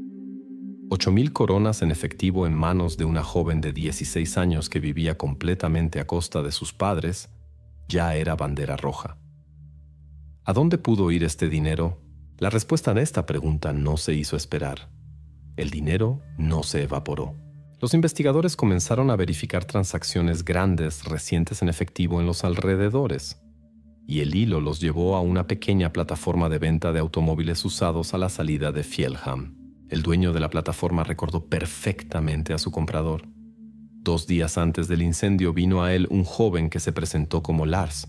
Ocho mil coronas en efectivo en manos de una joven de dieciséis años que vivía completamente a costa de sus padres, ya era bandera roja. ¿A dónde pudo ir este dinero? La respuesta a esta pregunta no se hizo esperar. El dinero no se evaporó. Los investigadores comenzaron a verificar transacciones grandes recientes en efectivo en los alrededores, y el hilo los llevó a una pequeña plataforma de venta de automóviles usados a la salida de Fjellham. El dueño de la plataforma recordó perfectamente a su comprador. Dos días antes del incendio vino a él un joven que se presentó como Lars.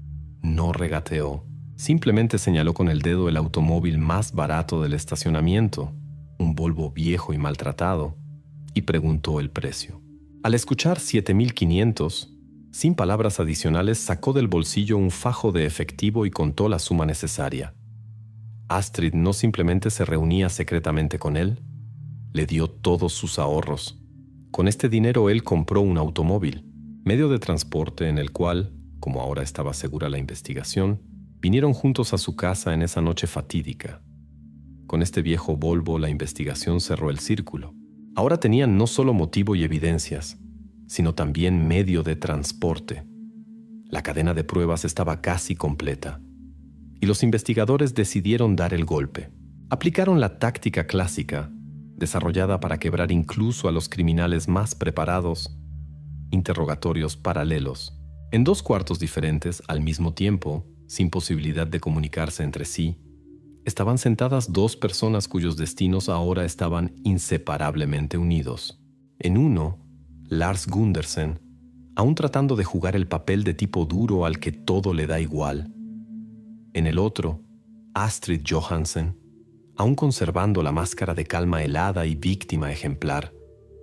No regateó, simplemente señaló con el dedo el automóvil más barato del estacionamiento, un Volvo viejo y maltratado, y preguntó el precio. Al escuchar siete mil quinientos, sin palabras adicionales sacó del bolsillo un fajo de efectivo y contó la suma necesaria. Astrid no simplemente se reunía secretamente con él, le dio todos sus ahorros. Con este dinero él compró un automóvil, medio de transporte en el cual, como ahora estaba segura la investigación, vinieron juntos a su casa en esa noche fatídica. Con este viejo Volvo la investigación cerró el círculo. Ahora tenían no solo motivo y evidencias, sino también medio de transporte. La cadena de pruebas estaba casi completa, y los investigadores decidieron dar el golpe. Aplicaron la táctica clásica, desarrollada para quebrar incluso a los criminales más preparados, interrogatorios paralelos. En dos cuartos diferentes, al mismo tiempo, sin posibilidad de comunicarse entre sí, estaban sentadas dos personas cuyos destinos ahora estaban inseparablemente unidos. En uno, Lars Gundersen, aún tratando de jugar el papel de tipo duro al que todo le da igual. En el otro, Astrid Johansen, aún conservando la máscara de calma helada y víctima ejemplar.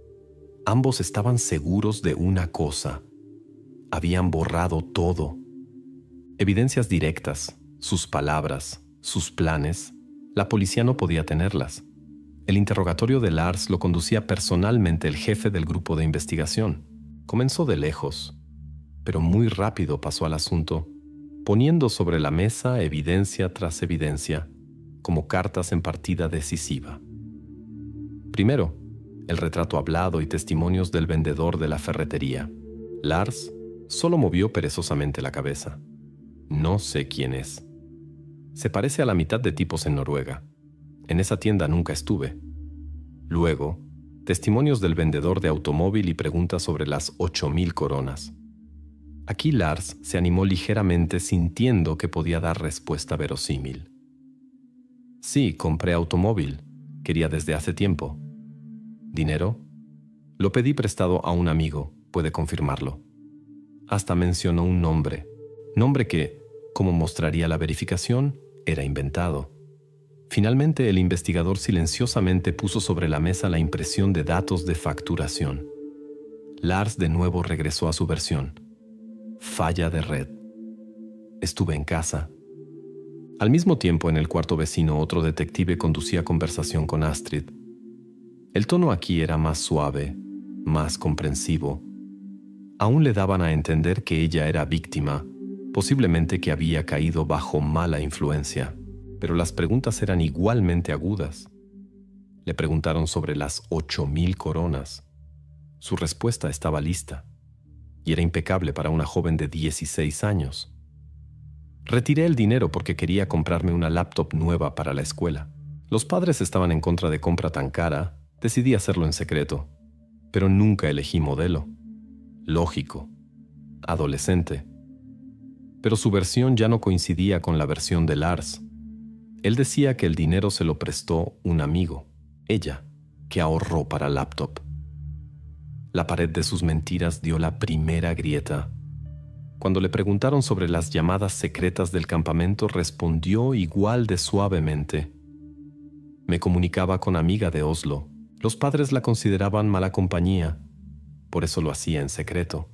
Ambos estaban seguros de una cosa. Habían borrado todo. Evidencias directas, sus palabras, sus planes, la policía no podía tenerlas. El interrogatorio de Lars lo conducía personalmente el jefe del grupo de investigación. Comenzó de lejos, pero muy rápido pasó al asunto, poniendo sobre la mesa evidencia tras evidencia, como cartas en partida decisiva. Primero, el retrato hablado y testimonios del vendedor de la ferretería. Lars solo movió perezosamente la cabeza. No sé quién es. Se parece a la mitad de tipos en Noruega. En esa tienda nunca estuve. Luego, testimonios del vendedor de automóvil y preguntas sobre las ocho mil coronas. Aquí Lars se animó ligeramente sintiendo que podía dar respuesta verosímil. Sí, compré automóvil. Quería desde hace tiempo. ¿Dinero? Lo pedí prestado a un amigo, puede confirmarlo. Hasta mencionó un nombre. Nombre que, como mostraría la verificación, era inventado. Finalmente, el investigador silenciosamente puso sobre la mesa la impresión de datos de facturación. Lars de nuevo regresó a su versión. Falla de red. Estuve en casa. Al mismo tiempo, en el cuarto vecino, otro detective conducía conversación con Astrid. El tono aquí era más suave, más comprensivo. Aún le daban a entender que ella era víctima, posiblemente que había caído bajo mala influencia, pero las preguntas eran igualmente agudas. Le preguntaron sobre las ocho mil coronas. Su respuesta estaba lista, y era impecable para una joven de dieciséis años. Retiré el dinero porque quería comprarme una laptop nueva para la escuela. Los padres estaban en contra de compra tan cara, decidí hacerlo en secreto, pero nunca elegí modelo. Lógico. Adolescente. Pero su versión ya no coincidía con la versión de Lars. Él decía que el dinero se lo prestó un amigo, ella, que ahorró para laptop. La pared de sus mentiras dio la primera grieta. Cuando le preguntaron sobre las llamadas secretas del campamento, respondió igual de suavemente. Me comunicaba con amiga de Oslo. Los padres la consideraban mala compañía, por eso lo hacía en secreto.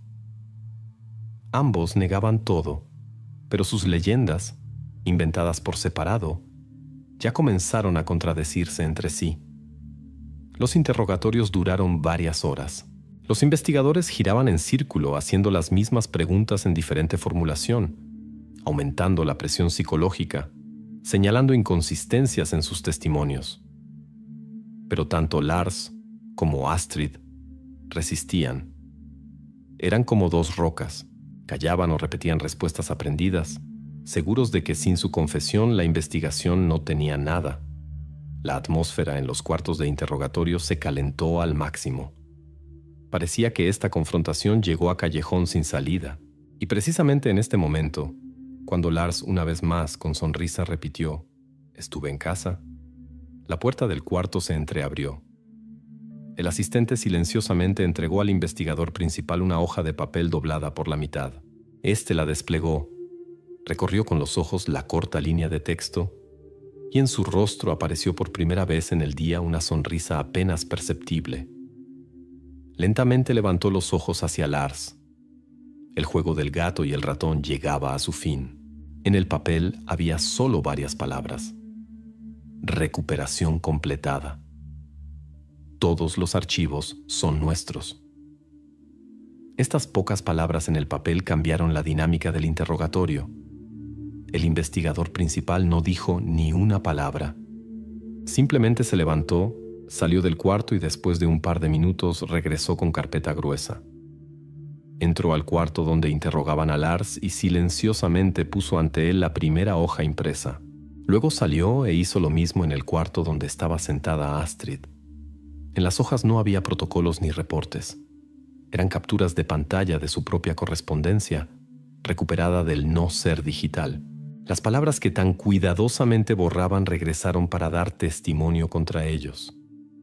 Ambos negaban todo, pero sus leyendas, inventadas por separado, ya comenzaron a contradecirse entre sí. Los interrogatorios duraron varias horas. Los investigadores giraban en círculo haciendo las mismas preguntas en diferente formulación, aumentando la presión psicológica, señalando inconsistencias en sus testimonios. Pero tanto Lars como Astrid resistían. Eran como dos rocas, callaban o repetían respuestas aprendidas, seguros de que sin su confesión la investigación no tenía nada. La atmósfera en los cuartos de interrogatorio se calentó al máximo. Parecía que esta confrontación llegó a callejón sin salida, y precisamente en este momento, cuando Lars una vez más con sonrisa repitió, «Estuve en casa», la puerta del cuarto se entreabrió. El asistente silenciosamente entregó al investigador principal una hoja de papel doblada por la mitad. Este la desplegó, recorrió con los ojos la corta línea de texto, y en su rostro apareció por primera vez en el día una sonrisa apenas perceptible. Lentamente levantó los ojos hacia Lars. El juego del gato y el ratón llegaba a su fin. En el papel había solo varias palabras. Recuperación completada. Todos los archivos son nuestros. Estas pocas palabras en el papel cambiaron la dinámica del interrogatorio. El investigador principal no dijo ni una palabra. Simplemente se levantó, salió del cuarto y después de un par de minutos regresó con carpeta gruesa. Entró al cuarto donde interrogaban a Lars y silenciosamente puso ante él la primera hoja impresa. Luego salió e hizo lo mismo en el cuarto donde estaba sentada Astrid. En las hojas no había protocolos ni reportes. Eran capturas de pantalla de su propia correspondencia, recuperada del no ser digital. Las palabras que tan cuidadosamente borraban regresaron para dar testimonio contra ellos.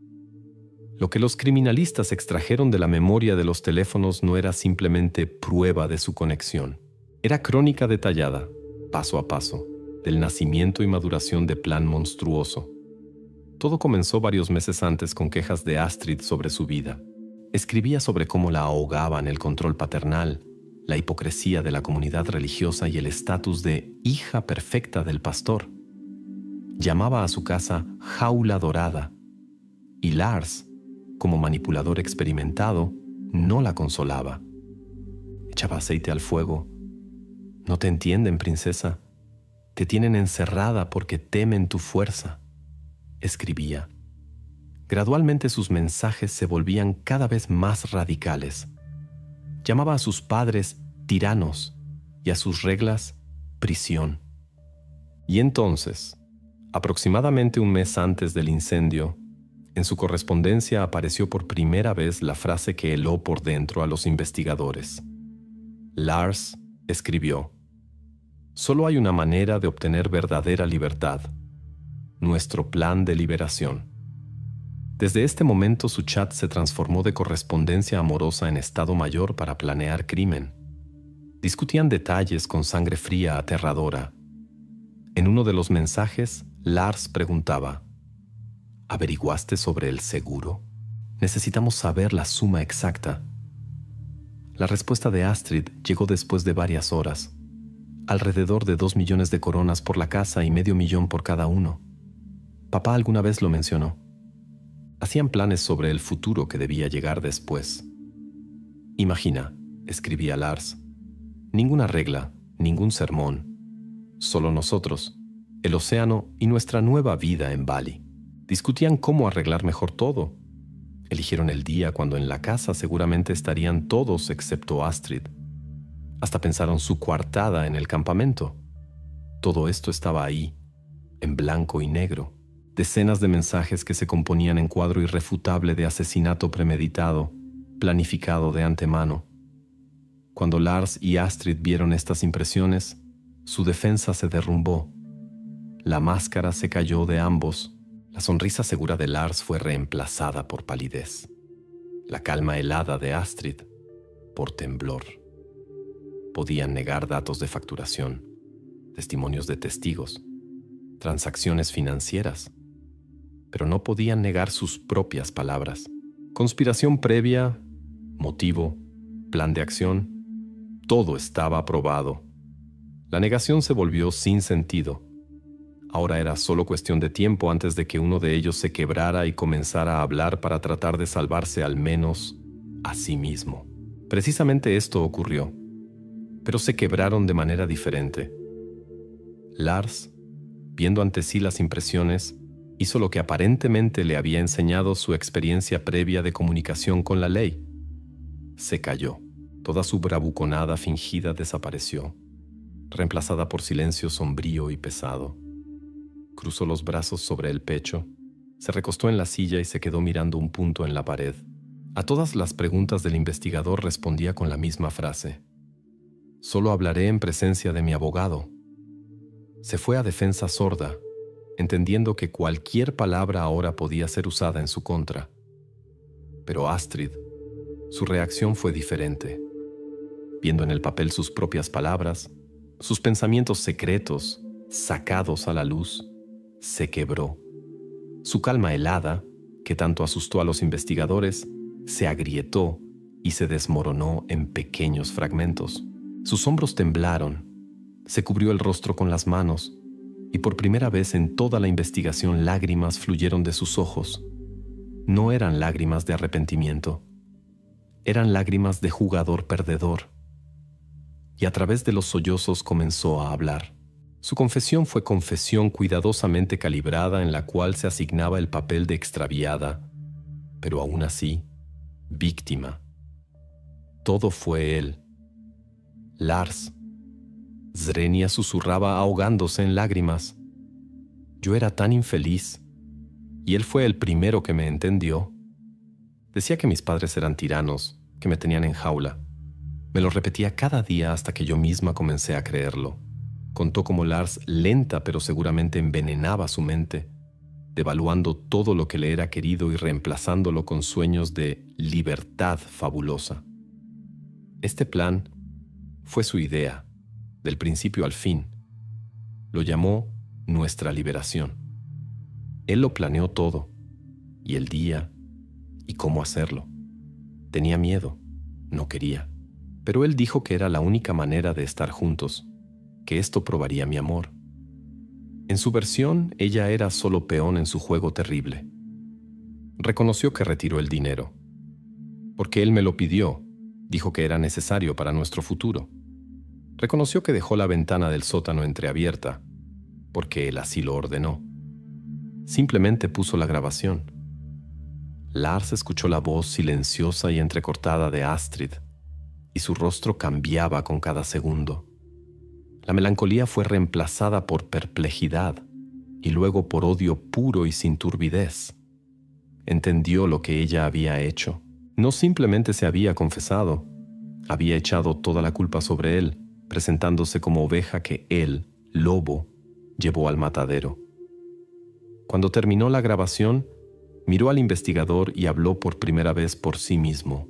Lo que los criminalistas extrajeron de la memoria de los teléfonos no era simplemente prueba de su conexión. Era crónica detallada, paso a paso, del nacimiento y maduración de Plan Monstruoso. Todo comenzó varios meses antes con quejas de Astrid sobre su vida. Escribía sobre cómo la ahogaban el control paternal, la hipocresía de la comunidad religiosa y el estatus de hija perfecta del pastor. Llamaba a su casa jaula dorada, y Lars, como manipulador experimentado, no la consolaba. Echaba aceite al fuego. «No te entienden, princesa. Te tienen encerrada porque temen tu fuerza», escribía. Gradualmente sus mensajes se volvían cada vez más radicales. Llamaba a sus padres tiranos y a sus reglas prisión. Y entonces, Aproximadamente un mes antes del incendio, en su correspondencia apareció por primera vez la frase que heló por dentro a los investigadores. Lars escribió: «Solo hay una manera de obtener verdadera libertad: nuestro plan de liberación». Desde este momento su chat se transformó de correspondencia amorosa en estado mayor para planear crimen. Discutían detalles con sangre fría aterradora. En uno de los mensajes, Lars preguntaba: ¿averiguaste sobre el seguro? Necesitamos saber la suma exacta. La respuesta de Astrid llegó después de varias horas. Alrededor de dos millones de coronas por la casa y medio millón por cada uno. Papá alguna vez lo mencionó. Hacían planes sobre el futuro que debía llegar después. «Imagina», escribía Lars, «ninguna regla, ningún sermón. Solo nosotros, el océano y nuestra nueva vida en Bali». Discutían cómo arreglar mejor todo. Eligieron el día cuando en la casa seguramente estarían todos excepto Astrid. Hasta pensaron su coartada en el campamento. Todo esto estaba ahí, en blanco y negro. Decenas de mensajes que se componían en cuadro irrefutable de asesinato premeditado, planificado de antemano. Cuando Lars y Astrid vieron estas impresiones, su defensa se derrumbó. La máscara se cayó de ambos. La sonrisa segura de Lars fue reemplazada por palidez. La calma helada de Astrid por temblor. Podían negar datos de facturación, testimonios de testigos, transacciones financieras, pero no podían negar sus propias palabras. Conspiración previa, motivo, plan de acción, todo estaba aprobado. La negación se volvió sin sentido. Ahora era solo cuestión de tiempo antes de que uno de ellos se quebrara y comenzara a hablar para tratar de salvarse al menos a sí mismo. Precisamente esto ocurrió, pero se quebraron de manera diferente. Lars, viendo ante sí las impresiones, hizo lo que aparentemente le había enseñado su experiencia previa de comunicación con la ley. Se calló. Toda su bravuconada fingida desapareció, reemplazada por silencio sombrío y pesado. Cruzó los brazos sobre el pecho, se recostó en la silla y se quedó mirando un punto en la pared. A todas las preguntas del investigador respondía con la misma frase: «Solo hablaré en presencia de mi abogado». Se fue a defensa sorda, entendiendo que cualquier palabra ahora podía ser usada en su contra. Pero Astrid, su reacción fue diferente. Viendo en el papel sus propias palabras, sus pensamientos secretos, sacados a la luz, se quebró. Su calma helada, que tanto asustó a los investigadores, se agrietó y se desmoronó en pequeños fragmentos. Sus hombros temblaron, se cubrió el rostro con las manos, y por primera vez en toda la investigación lágrimas fluyeron de sus ojos. No eran lágrimas de arrepentimiento, eran lágrimas de jugador perdedor. Y a través de los sollozos comenzó a hablar. Su confesión fue confesión cuidadosamente calibrada en la cual se asignaba el papel de extraviada, pero aún así, víctima. Todo fue él. Lars. Zrenia susurraba ahogándose en lágrimas. Yo era tan infeliz, y él fue el primero que me entendió. Decía que mis padres eran tiranos, que me tenían en jaula. Me lo repetía cada día hasta que yo misma comencé a creerlo. Contó cómo Lars lenta pero seguramente envenenaba su mente, devaluando todo lo que le era querido y reemplazándolo con sueños de libertad fabulosa. Este plan fue su idea, del principio al fin. Lo llamó nuestra liberación. Él lo planeó todo, y el día, y cómo hacerlo. Tenía miedo, no quería, pero él dijo que era la única manera de estar juntos, que esto probaría mi amor. En su versión, ella era solo peón en su juego terrible. Reconoció que retiró el dinero, porque él me lo pidió, dijo que era necesario para nuestro futuro. Reconoció que dejó la ventana del sótano entreabierta, porque él así lo ordenó. Simplemente puso la grabación. Lars escuchó la voz silenciosa y entrecortada de Astrid, y su rostro cambiaba con cada segundo. La melancolía fue reemplazada por perplejidad. y luego por odio puro y sin turbidez. Entendió lo que ella había hecho. No simplemente se había confesado, había echado toda la culpa sobre él, presentándose como oveja que él, lobo, llevó al matadero. Cuando terminó la grabación, miró al investigador y habló por primera vez por sí mismo.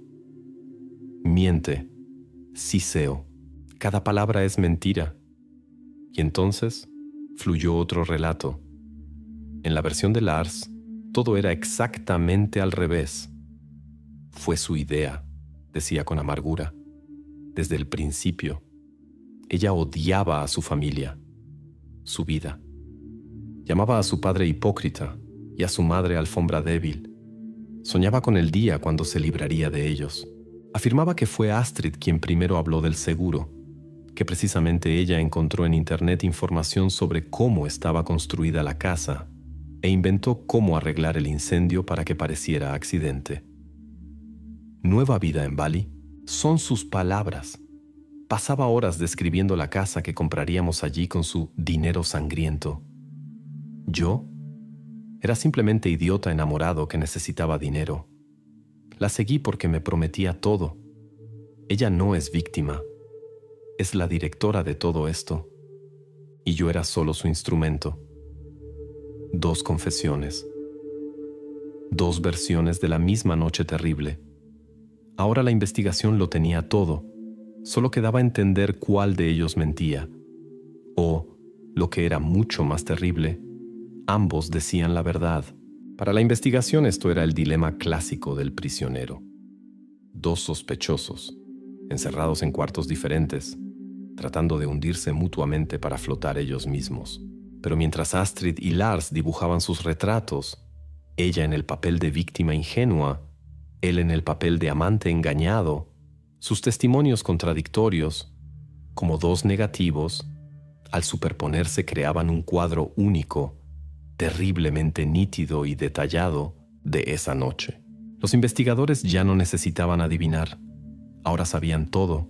Miente, Siseo, cada palabra es mentira. Y entonces fluyó otro relato. En la versión de Lars, todo era exactamente al revés. Fue su idea, decía con amargura. Desde el principio, ella odiaba a su familia, su vida. Llamaba a su padre hipócrita y a su madre alfombra débil. Soñaba con el día cuando se libraría de ellos. Afirmaba que fue Astrid quien primero habló del seguro, que precisamente ella encontró en internet información sobre cómo estaba construida la casa e inventó cómo arreglar el incendio para que pareciera accidente. Nueva vida en Bali son sus palabras. Pasaba horas describiendo la casa que compraríamos allí con su dinero sangriento. Yo era simplemente idiota enamorado que necesitaba dinero. La seguí porque me prometía todo. Ella no es víctima. Es la directora de todo esto. Y yo era solo su instrumento. Dos confesiones. Dos versiones de la misma noche terrible. Ahora la investigación lo tenía todo. Solo quedaba entender cuál de ellos mentía. O, lo que era mucho más terrible, ambos decían la verdad. Para la investigación esto era el dilema clásico del prisionero. Dos sospechosos, encerrados en cuartos diferentes, tratando de hundirse mutuamente para flotar ellos mismos. Pero mientras Astrid y Lars dibujaban sus retratos, ella en el papel de víctima ingenua, él en el papel de amante engañado, sus testimonios contradictorios, como dos negativos, al superponerse creaban un cuadro único, terriblemente nítido y detallado de esa noche. Los investigadores ya no necesitaban adivinar, ahora sabían todo.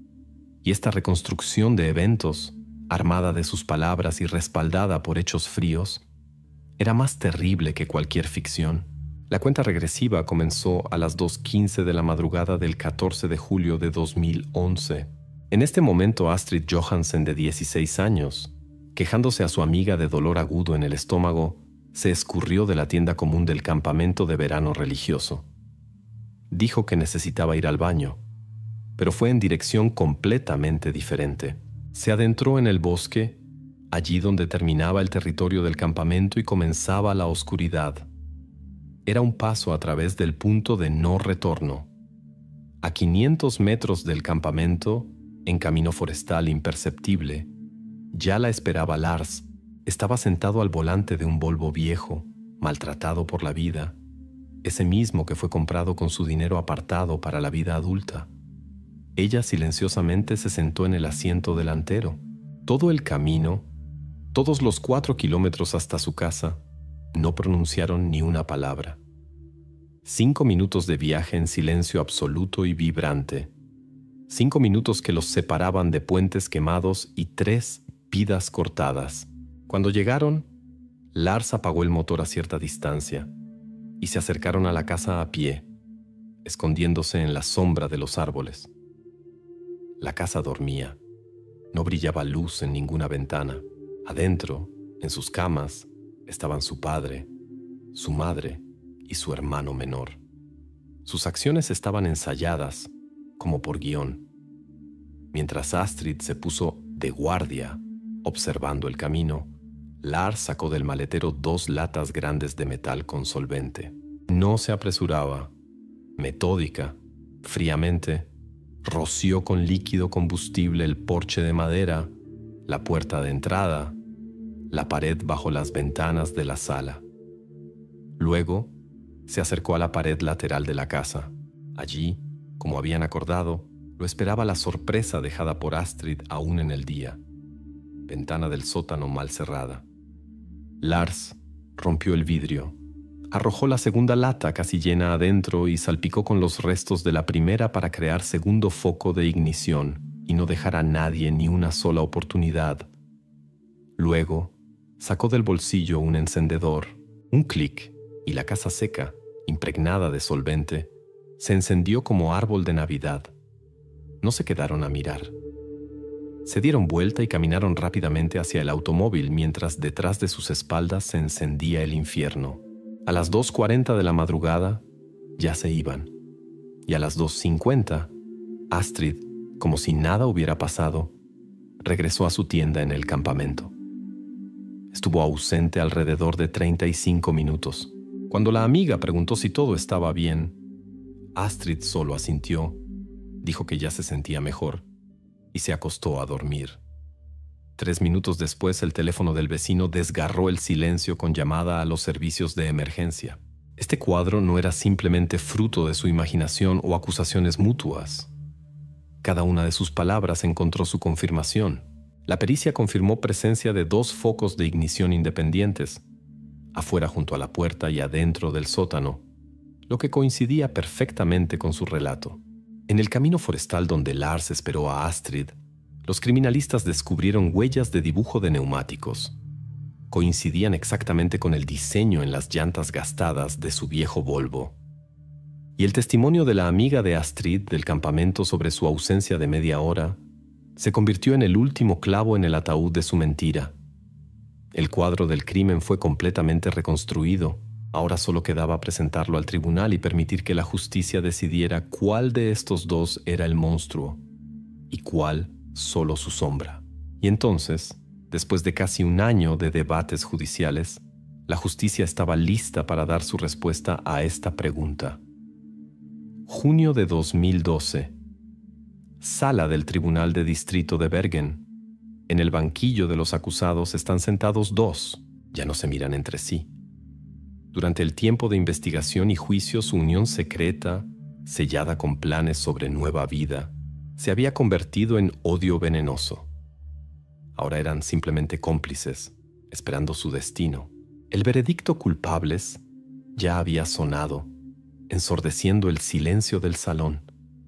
Y esta reconstrucción de eventos, armada de sus palabras y respaldada por hechos fríos, era más terrible que cualquier ficción. La cuenta regresiva comenzó a las dos quince de la madrugada del catorce de julio de dos mil once. En este momento Astrid Johansen, de dieciséis años, quejándose a su amiga de dolor agudo en el estómago, se escurrió de la tienda común del campamento de verano religioso. Dijo que necesitaba ir al baño, pero fue en dirección completamente diferente. Se adentró en el bosque, allí donde terminaba el territorio del campamento y comenzaba la oscuridad. Era un paso a través del punto de no retorno. A quinientos metros del campamento, en camino forestal imperceptible, ya la esperaba Lars. Estaba sentado al volante de un Volvo viejo, maltratado por la vida, ese mismo que fue comprado con su dinero apartado para la vida adulta. Ella silenciosamente se sentó en el asiento delantero. Todo el camino, todos los cuatro kilómetros hasta su casa, no pronunciaron ni una palabra. Cinco minutos de viaje en silencio absoluto y vibrante. Cinco minutos que los separaban de puentes quemados y tres vidas cortadas. Cuando llegaron, Lars apagó el motor a cierta distancia y se acercaron a la casa a pie, escondiéndose en la sombra de los árboles. La casa dormía. No brillaba luz en ninguna ventana. Adentro, en sus camas, estaban su padre, su madre y su hermano menor. Sus acciones estaban ensayadas, como por guión. Mientras Astrid se puso de guardia, observando el camino, Lars sacó del maletero dos latas grandes de metal con solvente. No se apresuraba. Metódica, fríamente, roció con líquido combustible el porche de madera, la puerta de entrada, la pared bajo las ventanas de la sala. Luego, se acercó a la pared lateral de la casa. Allí, como habían acordado, lo esperaba la sorpresa dejada por Astrid aún en el día. Ventana del sótano mal cerrada. Lars rompió el vidrio, arrojó la segunda lata casi llena adentro y salpicó con los restos de la primera para crear segundo foco de ignición y no dejar a nadie ni una sola oportunidad. Luego, Sacó del bolsillo un encendedor, un clic, y la casa seca, impregnada de solvente, se encendió como árbol de Navidad. No se quedaron a mirar. Se dieron vuelta y caminaron rápidamente hacia el automóvil mientras detrás de sus espaldas se encendía el infierno. A las dos cuarenta de la madrugada ya se iban. Y a las dos cincuenta, Astrid, como si nada hubiera pasado, regresó a su tienda en el campamento. Estuvo ausente alrededor de treinta y cinco minutos. Cuando la amiga preguntó si todo estaba bien, Astrid solo asintió, dijo que ya se sentía mejor y se acostó a dormir. Tres minutos después, el teléfono del vecino desgarró el silencio con llamada a los servicios de emergencia. Este cuadro no era simplemente fruto de su imaginación o acusaciones mutuas. Cada una de sus palabras encontró su confirmación. La pericia confirmó presencia de dos focos de ignición independientes, afuera junto a la puerta y adentro del sótano, lo que coincidía perfectamente con su relato. En el camino forestal donde Lars esperó a Astrid, los criminalistas descubrieron huellas de dibujo de neumáticos. Coincidían exactamente con el diseño en las llantas gastadas de su viejo Volvo. Y el testimonio de la amiga de Astrid del campamento sobre su ausencia de media hora se convirtió en el último clavo en el ataúd de su mentira. El cuadro del crimen fue completamente reconstruido. Ahora solo quedaba presentarlo al tribunal y permitir que la justicia decidiera cuál de estos dos era el monstruo y cuál solo su sombra. Y entonces, después de casi un año de debates judiciales, la justicia estaba lista para dar su respuesta a esta pregunta. Junio de dos mil doce. Sala del Tribunal de Distrito de Bergen. En el banquillo de los acusados están sentados dos, ya no se miran entre sí. Durante el tiempo de investigación y juicio, su unión secreta, sellada con planes sobre nueva vida, se había convertido en odio venenoso. Ahora eran simplemente cómplices, esperando su destino. El veredicto culpables ya había sonado, ensordeciendo el silencio del salón.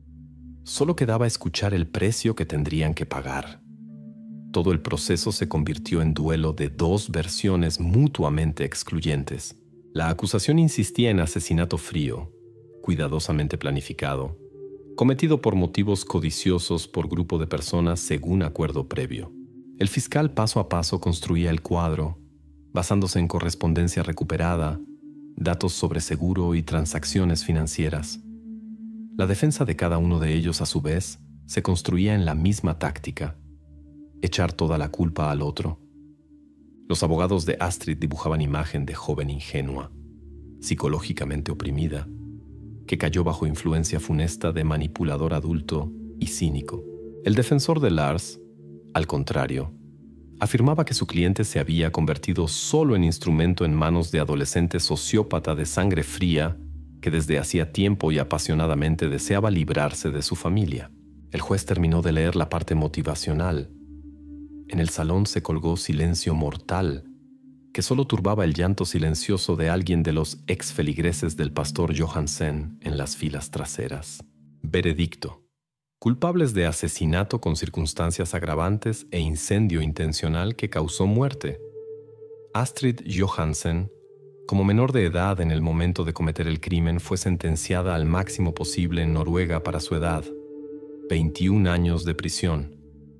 Solo quedaba escuchar el precio que tendrían que pagar. Todo el proceso se convirtió en duelo de dos versiones mutuamente excluyentes. La acusación insistía en asesinato frío, cuidadosamente planificado, cometido por motivos codiciosos por grupo de personas según acuerdo previo. El fiscal paso a paso construía el cuadro, basándose en correspondencia recuperada, datos sobre seguro y transacciones financieras. La defensa de cada uno de ellos, a su vez, se construía en la misma táctica: echar toda la culpa al otro. Los abogados de Astrid dibujaban imagen de joven ingenua, psicológicamente oprimida, que cayó bajo influencia funesta de manipulador adulto y cínico. El defensor de Lars, al contrario, afirmaba que su cliente se había convertido solo en instrumento en manos de adolescente sociópata de sangre fría que desde hacía tiempo y apasionadamente deseaba librarse de su familia. El juez terminó de leer la parte motivacional. En el salón se colgó silencio mortal, que solo turbaba el llanto silencioso de alguien de los ex feligreses del pastor Johansen en las filas traseras. Veredicto: culpables de asesinato con circunstancias agravantes e incendio intencional que causó muerte. Astrid Johansen, como menor de edad en el momento de cometer el crimen, fue sentenciada al máximo posible en Noruega para su edad, veintiún años de prisión.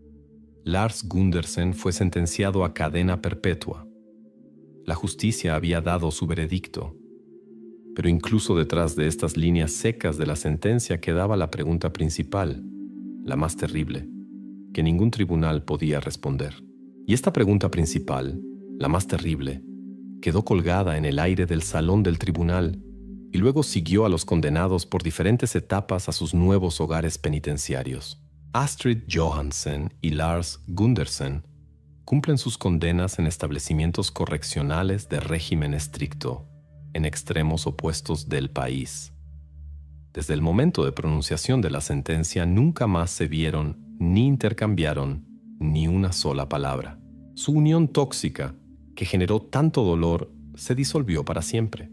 Lars Gundersen fue sentenciado a cadena perpetua. La justicia había dado su veredicto, pero incluso detrás de estas líneas secas de la sentencia quedaba la pregunta principal, la más terrible, que ningún tribunal podía responder. Y esta pregunta principal, la más terrible, quedó colgada en el aire del salón del tribunal y luego siguió a los condenados por diferentes etapas a sus nuevos hogares penitenciarios. Astrid Johansen y Lars Gundersen cumplen sus condenas en establecimientos correccionales de régimen estricto, en extremos opuestos del país. Desde el momento de pronunciación de la sentencia, nunca más se vieron ni intercambiaron ni una sola palabra. Su unión tóxica, que generó tanto dolor, se disolvió para siempre.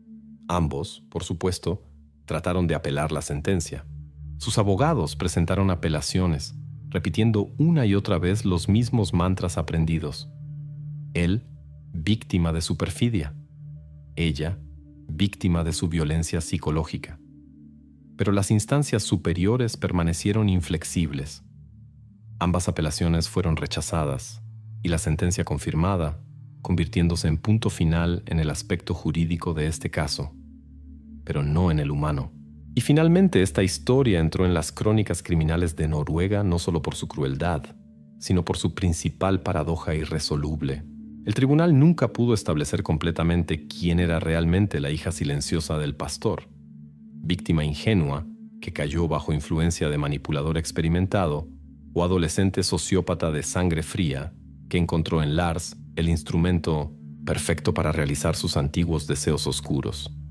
Ambos, por supuesto, trataron de apelar la sentencia. Sus abogados presentaron apelaciones, repitiendo una y otra vez los mismos mantras aprendidos. Él víctima de su perfidia. Ella, víctima de su violencia psicológica. Pero las instancias superiores permanecieron inflexibles. Ambas apelaciones fueron rechazadas y la sentencia confirmada, convirtiéndose en punto final en el aspecto jurídico de este caso, pero no en el humano. Y finalmente esta historia entró en las crónicas criminales de Noruega no solo por su crueldad, sino por su principal paradoja irresoluble. El tribunal nunca pudo establecer completamente quién era realmente la hija silenciosa del pastor, víctima ingenua que cayó bajo influencia de manipulador experimentado o adolescente sociópata de sangre fría que encontró en Lars el instrumento perfecto para realizar sus antiguos deseos oscuros.